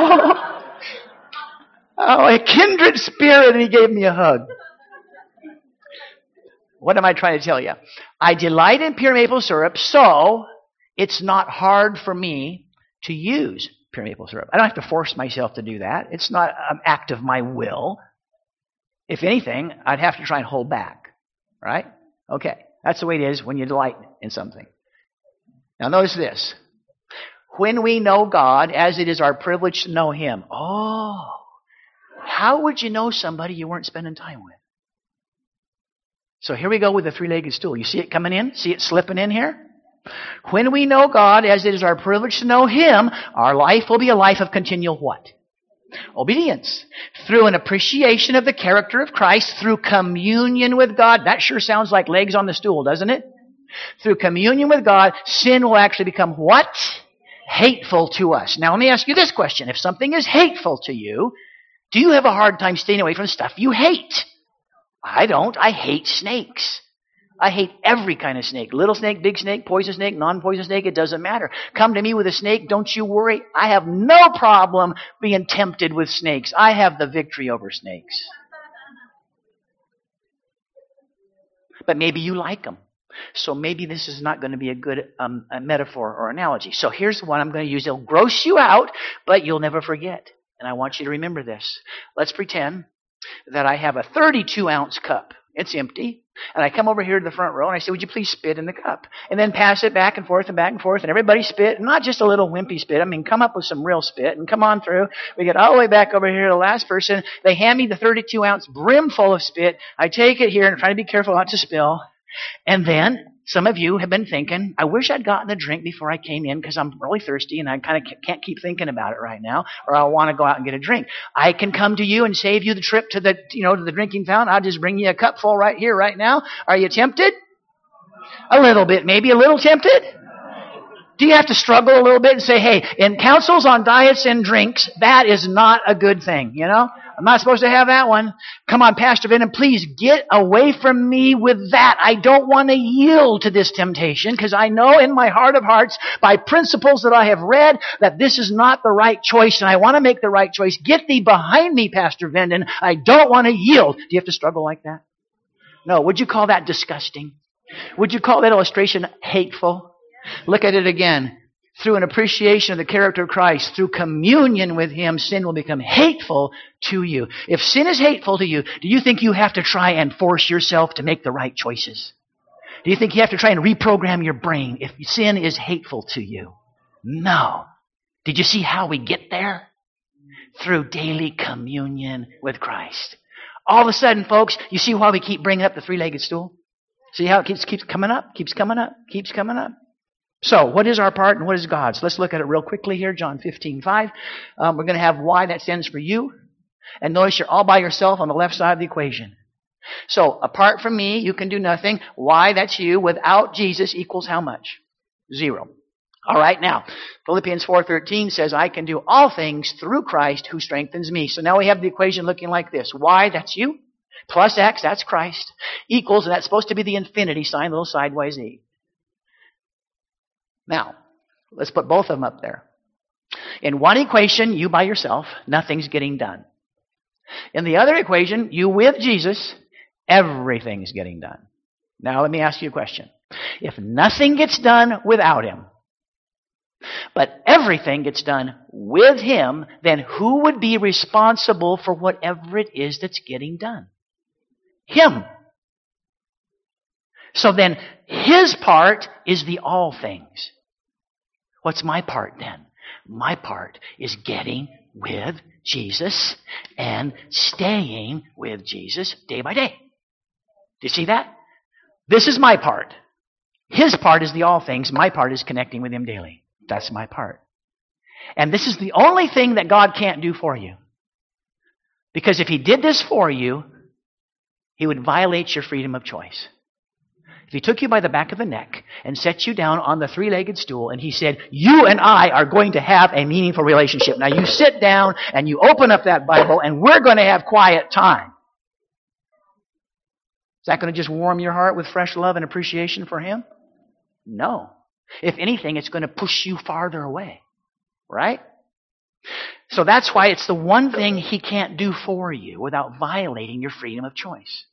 Oh, a kindred spirit. And he gave me a hug. What am I trying to tell you? I delight in pure maple syrup, so it's not hard for me to use pure maple syrup. I don't have to force myself to do that. It's not an act of my will. If anything, I'd have to try and hold back. Right? Okay. That's the way it is when you delight in something. Now notice this. When we know God, as it is our privilege to know Him. Oh, how would you know somebody you weren't spending time with? So here we go with the three-legged stool. You see it coming in? See it slipping in here? When we know God, as it is our privilege to know Him, our life will be a life of continual what? Obedience. Through an appreciation of the character of Christ, through communion with God. That sure sounds like legs on the stool, doesn't it? Through communion with God, sin will actually become what? Hateful to us. Now let me ask you this question. If something is hateful to you, do you have a hard time staying away from stuff you hate? I don't. I hate snakes. I hate every kind of snake. Little snake, big snake, poison snake, non-poison snake, it doesn't matter. Come to me with a snake, don't you worry. I have no problem being tempted with snakes. I have the victory over snakes. But maybe you like them. So maybe this is not going to be a good a metaphor or analogy. So here's what I'm going to use. It'll gross you out, but you'll never forget. And I want you to remember this. Let's pretend that I have a 32-ounce cup. It's empty. And I come over here to the front row and I say, would you please spit in the cup? And then pass it back and forth and back and forth. And everybody spit. And not just a little wimpy spit. I mean, come up with some real spit and come on through. We get all the way back over here to the last person. They hand me the 32-ounce brim full of spit. I take it here and try to be careful not to spill. And then some of you have been thinking, I wish I'd gotten a drink before I came in because I'm really thirsty and I kind of can't keep thinking about it right now, or I want to go out and get a drink. I can come to you and save you the trip to the drinking fountain. I'll just bring you a cup full right here, right now. Are you tempted? A little bit, maybe a little tempted? Do you have to struggle a little bit and say, hey, in counsels on diets and drinks, that is not a good thing, I'm not supposed to have that one. Come on, Pastor Venom, please get away from me with that. I don't want to yield to this temptation because I know in my heart of hearts, by principles that I have read, that this is not the right choice and I want to make the right choice. Get thee behind me, Pastor Venden. I don't want to yield. Do you have to struggle like that? No. Would you call that disgusting? Would you call that illustration hateful? Look at it again. Through an appreciation of the character of Christ, through communion with Him, sin will become hateful to you. If sin is hateful to you, do you think you have to try and force yourself to make the right choices? Do you think you have to try and reprogram your brain if sin is hateful to you? No. Did you see how we get there? Through daily communion with Christ. All of a sudden, folks, you see why we keep bringing up the three-legged stool? See how it keeps coming up, keeps coming up, keeps coming up? So, what is our part and what is God's? Let's look at it real quickly here, John 15:5. We're going to have why that stands for you. And notice you're all by yourself on the left side of the equation. So, apart from me, you can do nothing. Why, that's you. Without Jesus equals how much? 0. All right, now, Philippians 4:13 says, I can do all things through Christ who strengthens me. So now we have the equation looking like this. Why, that's you. Plus X, that's Christ. Equals, and that's supposed to be the infinity sign, little sideways E. Now, let's put both of them up there. In one equation, you by yourself, nothing's getting done. In the other equation, you with Jesus, everything's getting done. Now, let me ask you a question. If nothing gets done without Him, but everything gets done with Him, then who would be responsible for whatever it is that's getting done? Him. So then, His part is the all things. What's my part then? My part is getting with Jesus and staying with Jesus day by day. Do you see that? This is my part. His part is the all things. My part is connecting with Him daily. That's my part. And this is the only thing that God can't do for you. Because if He did this for you, He would violate your freedom of choice. If He took you by the back of the neck and set you down on the three-legged stool and He said, you and I are going to have a meaningful relationship. Now you sit down and you open up that Bible and we're going to have quiet time. Is that going to just warm your heart with fresh love and appreciation for Him? No. If anything, it's going to push you farther away. Right? So that's why it's the one thing He can't do for you without violating your freedom of choice.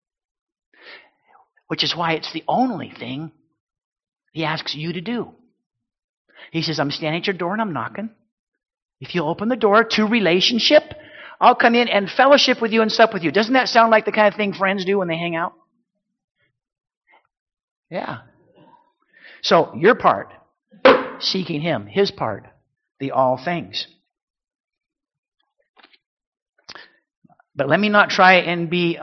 Which is why it's the only thing He asks you to do. He says, I'm standing at your door and I'm knocking. If you open the door to relationship, I'll come in and fellowship with you and sup with you. Doesn't that sound like the kind of thing friends do when they hang out? Yeah. So, your part, seeking Him. His part, the all things. But let me not try and be...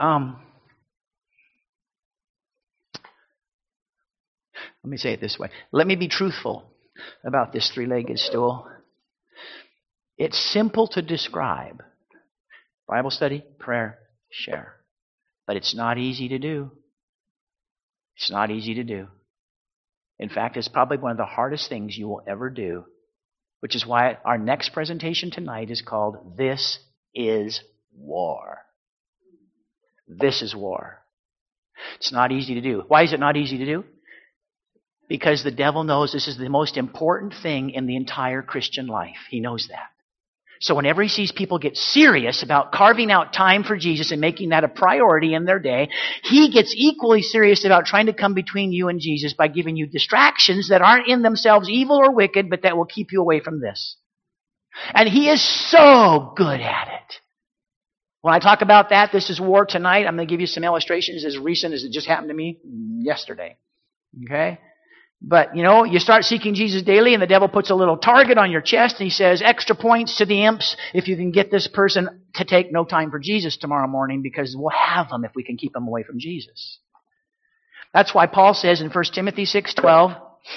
Let me say it this way. Let me be truthful about this three-legged stool. It's simple to describe. Bible study, prayer, share. But it's not easy to do. It's not easy to do. In fact, it's probably one of the hardest things you will ever do, which is why our next presentation tonight is called This is War. This is war. It's not easy to do. Why is it not easy to do? Because the devil knows this is the most important thing in the entire Christian life. He knows that. So whenever he sees people get serious about carving out time for Jesus and making that a priority in their day, he gets equally serious about trying to come between you and Jesus by giving you distractions that aren't in themselves evil or wicked, but that will keep you away from this. And he is so good at it. When I talk about that, this is war tonight. I'm going to give you some illustrations as recent as it just happened to me yesterday. Okay? But, you start seeking Jesus daily and the devil puts a little target on your chest and he says, extra points to the imps if you can get this person to take no time for Jesus tomorrow morning, because we'll have them if we can keep them away from Jesus. That's why Paul says in 1 Timothy 6:12,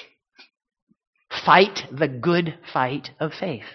fight the good fight of faith.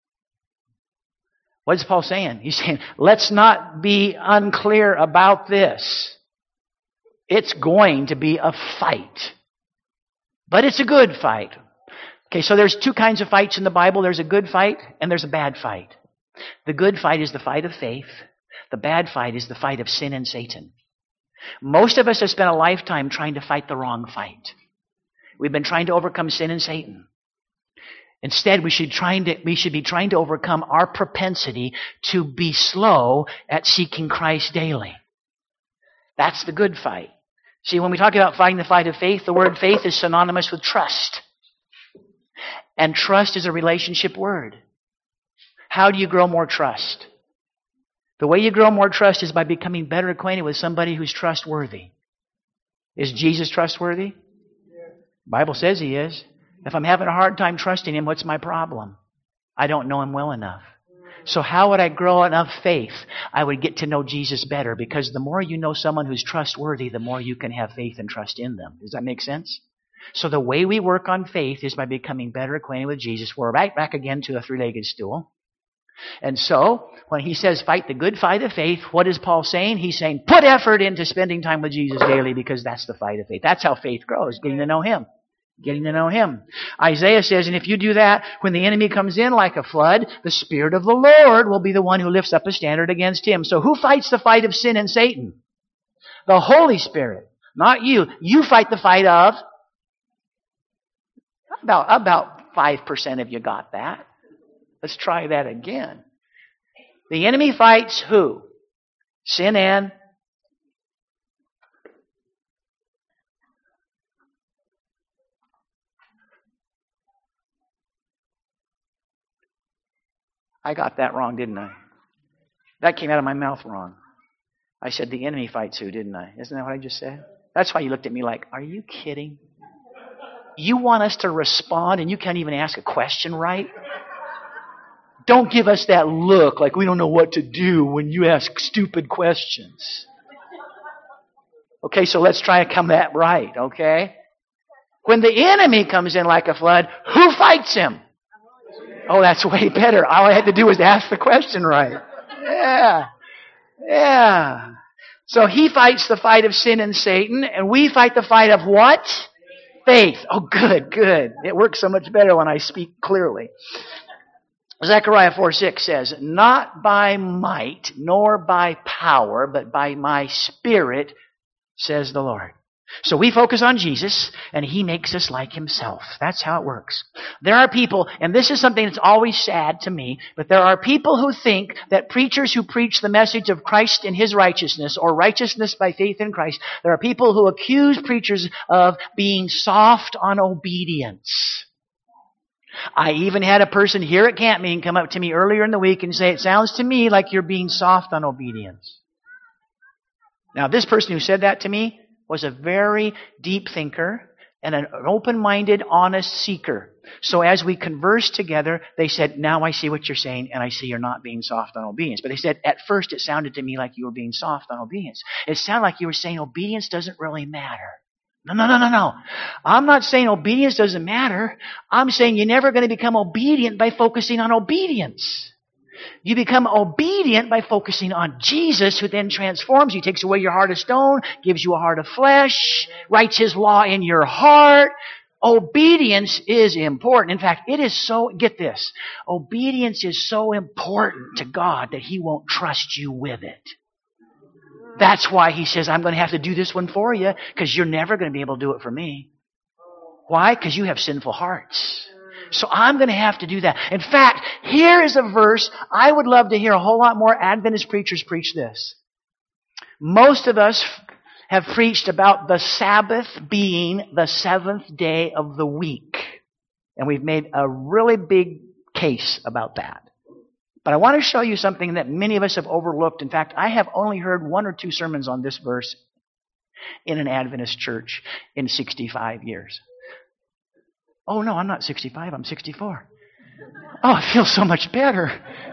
What is Paul saying? He's saying, let's not be unclear about this. It's going to be a fight. But it's a good fight. Okay, so there's two kinds of fights in the Bible. There's a good fight and there's a bad fight. The good fight is the fight of faith. The bad fight is the fight of sin and Satan. Most of us have spent a lifetime trying to fight the wrong fight. We've been trying to overcome sin and Satan. Instead, we should be trying to overcome our propensity to be slow at seeking Christ daily. That's the good fight. See, when we talk about fighting the fight of faith, the word faith is synonymous with trust. And trust is a relationship word. How do you grow more trust? The way you grow more trust is by becoming better acquainted with somebody who's trustworthy. Is Jesus trustworthy? The Bible says he is. If I'm having a hard time trusting him, what's my problem? I don't know him well enough. So how would I grow enough faith? I would get to know Jesus better, because the more you know someone who's trustworthy, the more you can have faith and trust in them. Does that make sense? So the way we work on faith is by becoming better acquainted with Jesus. We're right back again to a three-legged stool. And so, when he says fight the good fight of faith, what is Paul saying? He's saying put effort into spending time with Jesus daily, because that's the fight of faith. That's how faith grows, getting to know him. Getting to know him. Isaiah says, and if you do that, when the enemy comes in like a flood, the Spirit of the Lord will be the one who lifts up a standard against him. So who fights the fight of sin and Satan? The Holy Spirit, not you. You fight the fight of... About 5% of you got that. Let's try that again. The enemy fights who? Sin and... I got that wrong, didn't I? That came out of my mouth wrong. I said the enemy fights who, didn't I? Isn't that what I just said? That's why you looked at me like, are you kidding? You want us to respond and you can't even ask a question right? Don't give us that look like we don't know what to do when you ask stupid questions. Okay, so let's try and come that right, okay? When the enemy comes in like a flood, who fights him? Oh, that's way better. All I had to do was ask the question right. Yeah. So he fights the fight of sin and Satan, and we fight the fight of what? Faith. Oh, good. It works so much better when I speak clearly. Zechariah 4:6 says, not by might nor by power, but by my Spirit, says the Lord. So we focus on Jesus, and he makes us like himself. That's how it works. There are people, and this is something that's always sad to me, but there are people who think that preachers who preach the message of Christ and his righteousness, or righteousness by faith in Christ, there are people who accuse preachers of being soft on obedience. I even had a person here at camp meeting come up to me earlier in the week and say, it sounds to me like you're being soft on obedience. Now, this person who said that to me was a very deep thinker and an open-minded, honest seeker. So as we conversed together, they said, now I see what you're saying, and I see you're not being soft on obedience. But they said, at first it sounded to me like you were being soft on obedience. It sounded like you were saying obedience doesn't really matter. No. I'm not saying obedience doesn't matter. I'm saying you're never going to become obedient by focusing on obedience. You become obedient by focusing on Jesus, who then transforms you, takes away your heart of stone, gives you a heart of flesh, writes his law in your heart. Obedience is important. In fact, it is so, get this, obedience is so important to God that he won't trust you with it. That's why he says, I'm going to have to do this one for you, because you're never going to be able to do it for me. Why? Because you have sinful hearts. So I'm going to have to do that. In fact, here is a verse. I would love to hear a whole lot more Adventist preachers preach this. Most of us have preached about the Sabbath being the seventh day of the week. And we've made a really big case about that. But I want to show you something that many of us have overlooked. In fact, I have only heard 1 or 2 sermons on this verse in an Adventist church in 65 years. Oh, no, I'm not 65. I'm 64. Oh, it feels so much better.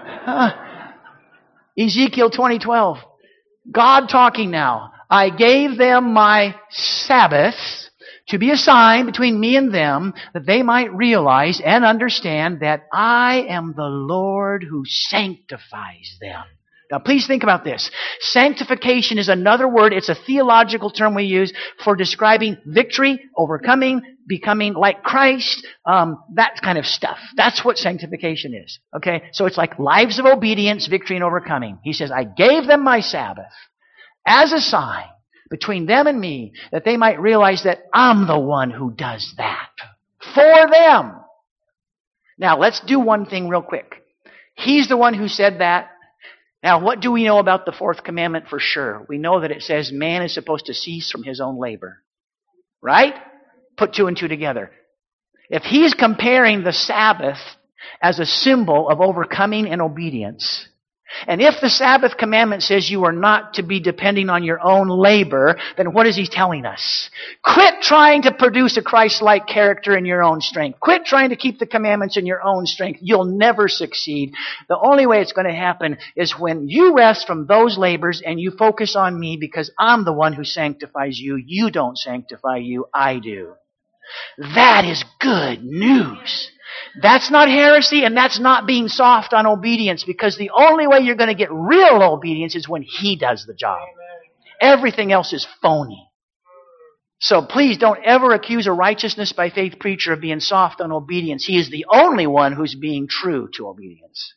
Ezekiel 20:12. God talking now. I gave them my Sabbaths to be a sign between me and them, that they might realize and understand that I am the Lord who sanctifies them. Now, please think about this. Sanctification is another word. It's a theological term we use for describing victory, overcoming, becoming like Christ, that kind of stuff. That's what sanctification is. Okay? So it's like lives of obedience, victory, and overcoming. He says, I gave them my Sabbath as a sign between them and me, that they might realize that I'm the one who does that for them. Now, let's do one thing real quick. He's the one who said that. Now, what do we know about the fourth commandment for sure? We know that it says man is supposed to cease from his own labor. Right? Put 2 and 2 together. If he's comparing the Sabbath as a symbol of overcoming and obedience, and if the Sabbath commandment says you are not to be depending on your own labor, then what is he telling us? Quit trying to produce a Christ-like character in your own strength. Quit trying to keep the commandments in your own strength. You'll never succeed. The only way it's going to happen is when you rest from those labors and you focus on me, because I'm the one who sanctifies you. You don't sanctify you, I do. That is good news. That's not heresy, and that's not being soft on obedience, because the only way you're going to get real obedience is when he does the job. Everything else is phony. So please don't ever accuse a righteousness by faith preacher of being soft on obedience. He is the only one who's being true to obedience.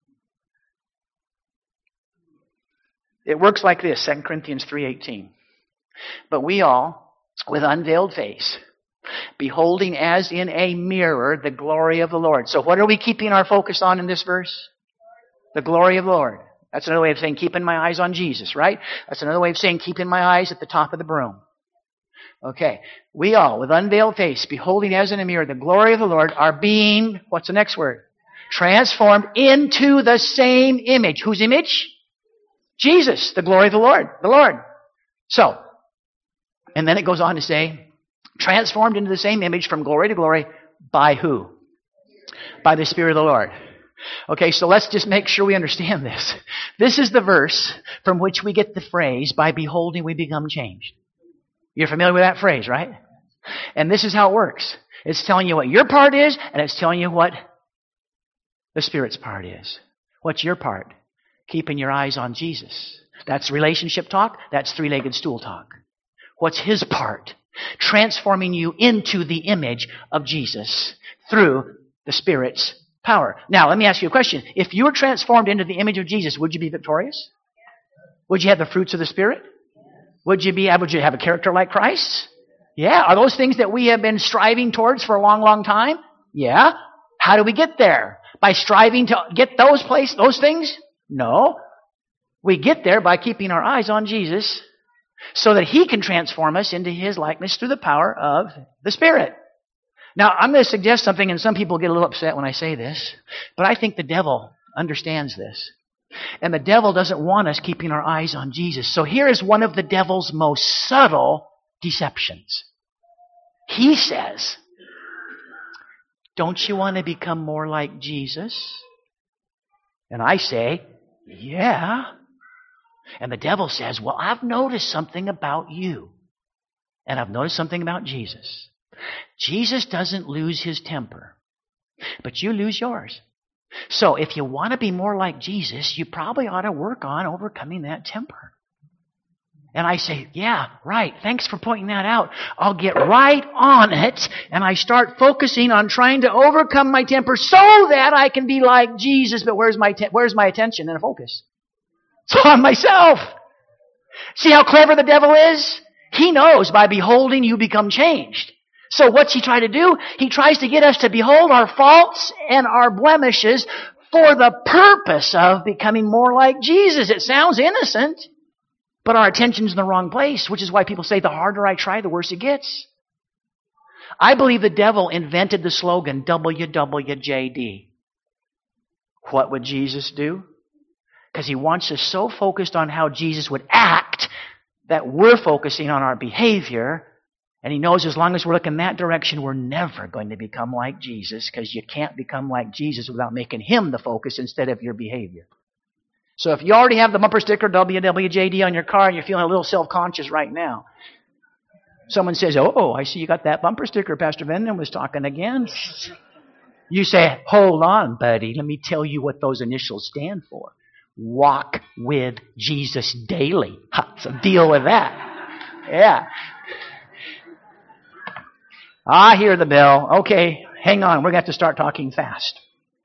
It works like this, 2 Corinthians 3:18. But we all, with unveiled face, beholding as in a mirror the glory of the Lord. So what are we keeping our focus on in this verse? The glory of the Lord. That's another way of saying keeping my eyes on Jesus, right? That's another way of saying keeping my eyes at the top of the broom. Okay. We all, with unveiled face, beholding as in a mirror the glory of the Lord, are being, what's the next word? Transformed into the same image. Whose image? Jesus, the glory of the Lord. The Lord. So, and then it goes on to say, transformed into the same image from glory to glory by who? By the Spirit of the Lord. Okay, so let's just make sure we understand this. This is the verse from which we get the phrase, by beholding we become changed. You're familiar with that phrase, right? And this is how it works. It's telling you what your part is, and it's telling you what the Spirit's part is. What's your part? Keeping your eyes on Jesus. That's relationship talk. That's three-legged stool talk. What's his part? Transforming you into the image of Jesus through the Spirit's power. Now, let me ask you a question. If you were transformed into the image of Jesus, would you be victorious? Would you have the fruits of the Spirit? Would you have a character like Christ? Yeah. Are those things that we have been striving towards for a long, long time? Yeah. How do we get there? By striving to get those things? No. We get there by keeping our eyes on Jesus, so that he can transform us into his likeness through the power of the Spirit. Now, I'm going to suggest something, and some people get a little upset when I say this, but I think the devil understands this. And the devil doesn't want us keeping our eyes on Jesus. So here is one of the devil's most subtle deceptions. He says, don't you want to become more like Jesus? And I say, yeah. And the devil says, well, I've noticed something about you. And I've noticed something about Jesus. Jesus doesn't lose his temper, but you lose yours. So if you want to be more like Jesus, you probably ought to work on overcoming that temper. And I say, yeah, right. Thanks for pointing that out. I'll get right on it, and I start focusing on trying to overcome my temper so that I can be like Jesus. But where's my attention and focus? It's on myself. See how clever the devil is? He knows by beholding you become changed. So what's he trying to do? He tries to get us to behold our faults and our blemishes for the purpose of becoming more like Jesus. It sounds innocent, but our attention's in the wrong place, which is why people say the harder I try, the worse it gets. I believe the devil invented the slogan WWJD. What would Jesus do? Because he wants us so focused on how Jesus would act that we're focusing on our behavior. And he knows as long as we're looking that direction, we're never going to become like Jesus, because you can't become like Jesus without making him the focus instead of your behavior. So if you already have the bumper sticker WWJD on your car and you're feeling a little self-conscious right now, someone says, oh, I see you got that bumper sticker. Pastor Venden was talking again. You say, hold on, buddy. Let me tell you what those initials stand for. Walk with Jesus daily. So deal with that. Yeah. I hear the bell. Okay, hang on. We're going to have to start talking fast.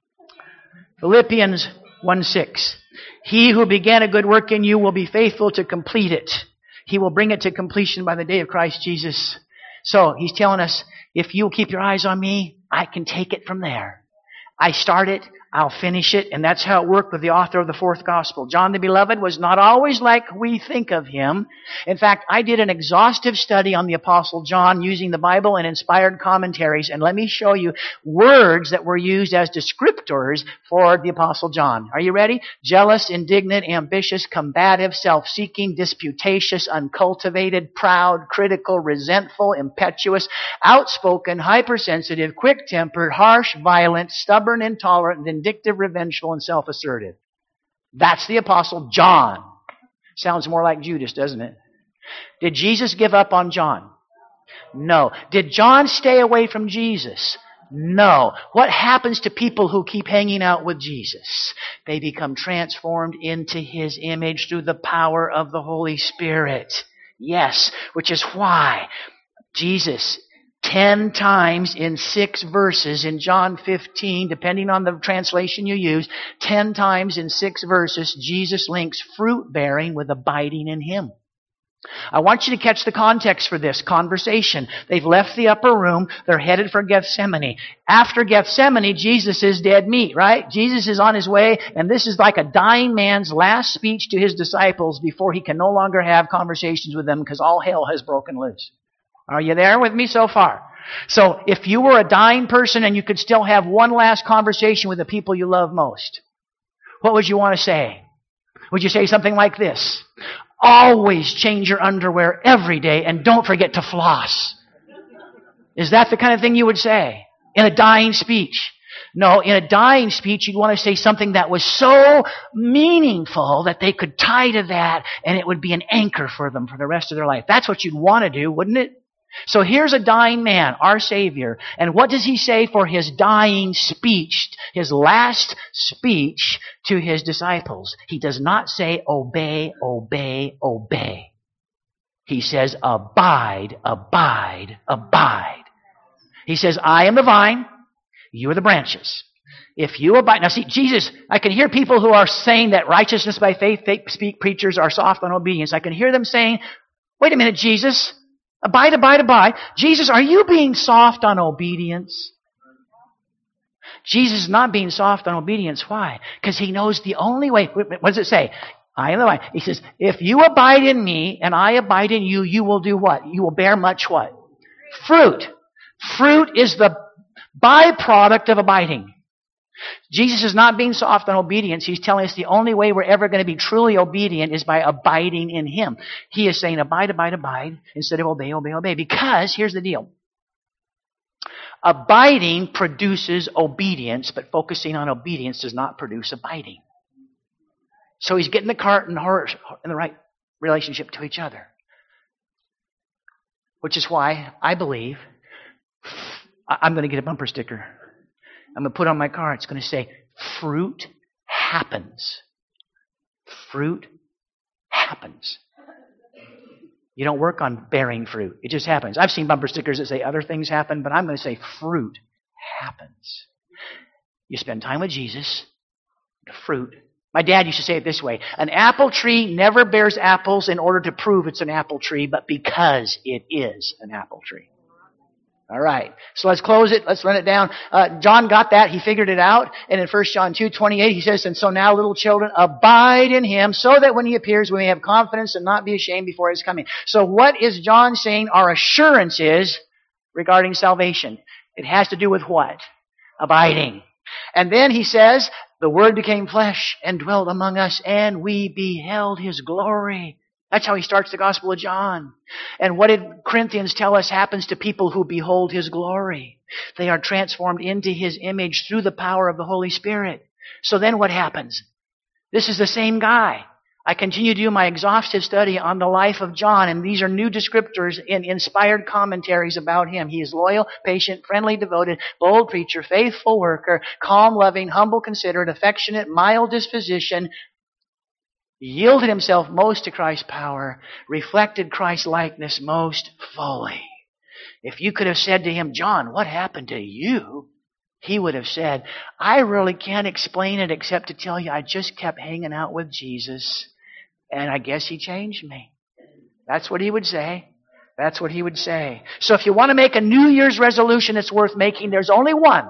Philippians 1:6. He who began a good work in you will be faithful to complete it. He will bring it to completion by the day of Christ Jesus. So he's telling us, if you keep your eyes on me, I can take it from there. I start it, I'll finish it, and that's how it worked with the author of the fourth gospel. John the Beloved was not always like we think of him. In fact, I did an exhaustive study on the Apostle John using the Bible and inspired commentaries, and let me show you words that were used as descriptors for the Apostle John. Are you ready? Jealous, indignant, ambitious, combative, self-seeking, disputatious, uncultivated, proud, critical, resentful, impetuous, outspoken, hypersensitive, quick-tempered, harsh, violent, stubborn, intolerant, vindictive, revengeful, and self-assertive. That's the Apostle John. Sounds more like Judas, doesn't it? Did Jesus give up on John? No. Did John stay away from Jesus? No. What happens to people who keep hanging out with Jesus? They become transformed into his image through the power of the Holy Spirit. Yes, which is why Jesus 10 times in 6 verses in John 15, depending on the translation you use, 10 times in 6 verses, Jesus links fruit bearing with abiding in him. I want you to catch the context for this conversation. They've left the upper room. They're headed for Gethsemane. After Gethsemane, Jesus is dead meat, right? Jesus is on his way, and this is like a dying man's last speech to his disciples before he can no longer have conversations with them because all hell has broken loose. Are you there with me so far? So if you were a dying person and you could still have one last conversation with the people you love most, what would you want to say? Would you say something like this? Always change your underwear every day and don't forget to floss. Is that the kind of thing you would say in a dying speech? No, in a dying speech, you'd want to say something that was so meaningful that they could tie to that and it would be an anchor for them for the rest of their life. That's what you'd want to do, wouldn't it? So here's a dying man, our Savior. And what does he say for his dying speech, his last speech to his disciples? He does not say, obey, obey, obey. He says, abide, abide, abide. He says, I am the vine, you are the branches. If you abide... Now see, Jesus, I can hear people who are saying that righteousness by faith, speak preachers are soft on obedience. I can hear them saying, wait a minute, Jesus... Abide, abide, abide. Jesus, are you being soft on obedience? Jesus is not being soft on obedience. Why? Because he knows the only way. What does it say? I am the vine. He says, if you abide in me and I abide in you, you will do what? You will bear much what? Fruit. Fruit is the byproduct of abiding. Jesus is not being soft on obedience. He's telling us the only way we're ever going to be truly obedient is by abiding in him. He is saying abide, abide, abide instead of obey, obey, obey. Because here's the deal. Abiding produces obedience, but focusing on obedience does not produce abiding. So he's getting the cart and the horse in the right relationship to each other. Which is why I believe I'm going to get a bumper sticker. I'm going to put on my car, it's going to say, fruit happens. Fruit happens. You don't work on bearing fruit. It just happens. I've seen bumper stickers that say other things happen, but I'm going to say fruit happens. You spend time with Jesus, the fruit. My dad used to say it this way, an apple tree never bears apples in order to prove it's an apple tree, but because it is an apple tree. All right. So let's close it. Let's run it down. John got that. He figured it out. And in 1 John 2:28, he says, "And so now, little children, abide in him, so that when he appears, we may have confidence and not be ashamed before his coming." So what is John saying our assurance is regarding salvation? It has to do with what? Abiding. And then he says, "The Word became flesh and dwelt among us, and we beheld his glory." That's how he starts the Gospel of John. And what did Corinthians tell us happens to people who behold his glory? They are transformed into his image through the power of the Holy Spirit. So then what happens? This is the same guy. I continue to do my exhaustive study on the life of John, and these are new descriptors in inspired commentaries about him. He is loyal, patient, friendly, devoted, bold preacher, faithful worker, calm, loving, humble, considerate, affectionate, mild disposition, yielded himself most to Christ's power, reflected Christ's likeness most fully. If you could have said to him, "John, what happened to you?" he would have said, "I really can't explain it except to tell you I just kept hanging out with Jesus, and I guess he changed me." That's what he would say. That's what he would say. So if you want to make a New Year's resolution that's worth making, there's only one.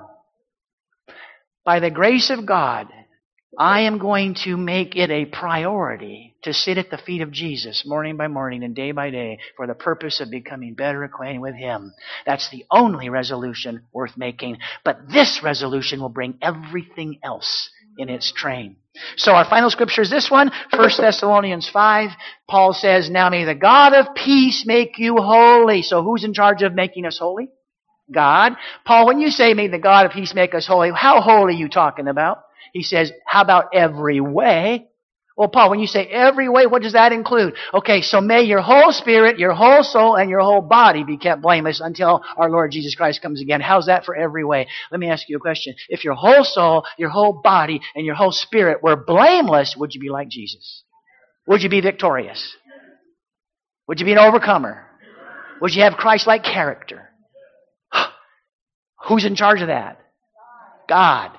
By the grace of God, I am going to make it a priority to sit at the feet of Jesus morning by morning and day by day for the purpose of becoming better acquainted with him. That's the only resolution worth making. But this resolution will bring everything else in its train. So our final scripture is this one, 1 Thessalonians 5. Paul says, "Now may the God of peace make you holy." So who's in charge of making us holy? God. Paul, when you say, "May the God of peace make us holy," how holy are you talking about? He says, "How about every way?" Well, Paul, when you say every way, what does that include? Okay, so may your whole spirit, your whole soul, and your whole body be kept blameless until our Lord Jesus Christ comes again. How's that for every way? Let me ask you a question. If your whole soul, your whole body, and your whole spirit were blameless, would you be like Jesus? Would you be victorious? Would you be an overcomer? Would you have Christ-like character? Who's in charge of that? God.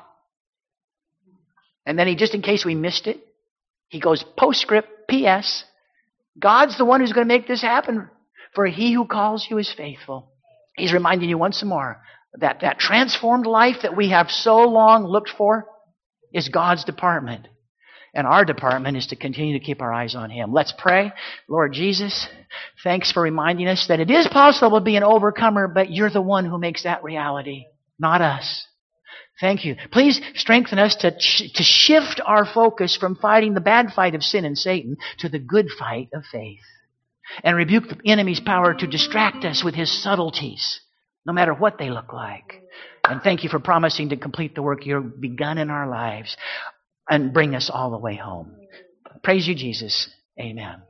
And then just in case we missed it, he goes postscript, P.S. God's the one who's going to make this happen. For he who calls you is faithful. He's reminding you once more that that transformed life that we have so long looked for is God's department. And our department is to continue to keep our eyes on him. Let's pray. Lord Jesus, thanks for reminding us that it is possible to be an overcomer, but you're the one who makes that reality, not us. Thank you. Please strengthen us to shift our focus from fighting the bad fight of sin and Satan to the good fight of faith. And rebuke the enemy's power to distract us with his subtleties, no matter what they look like. And thank you for promising to complete the work you've begun in our lives and bring us all the way home. Praise you, Jesus. Amen.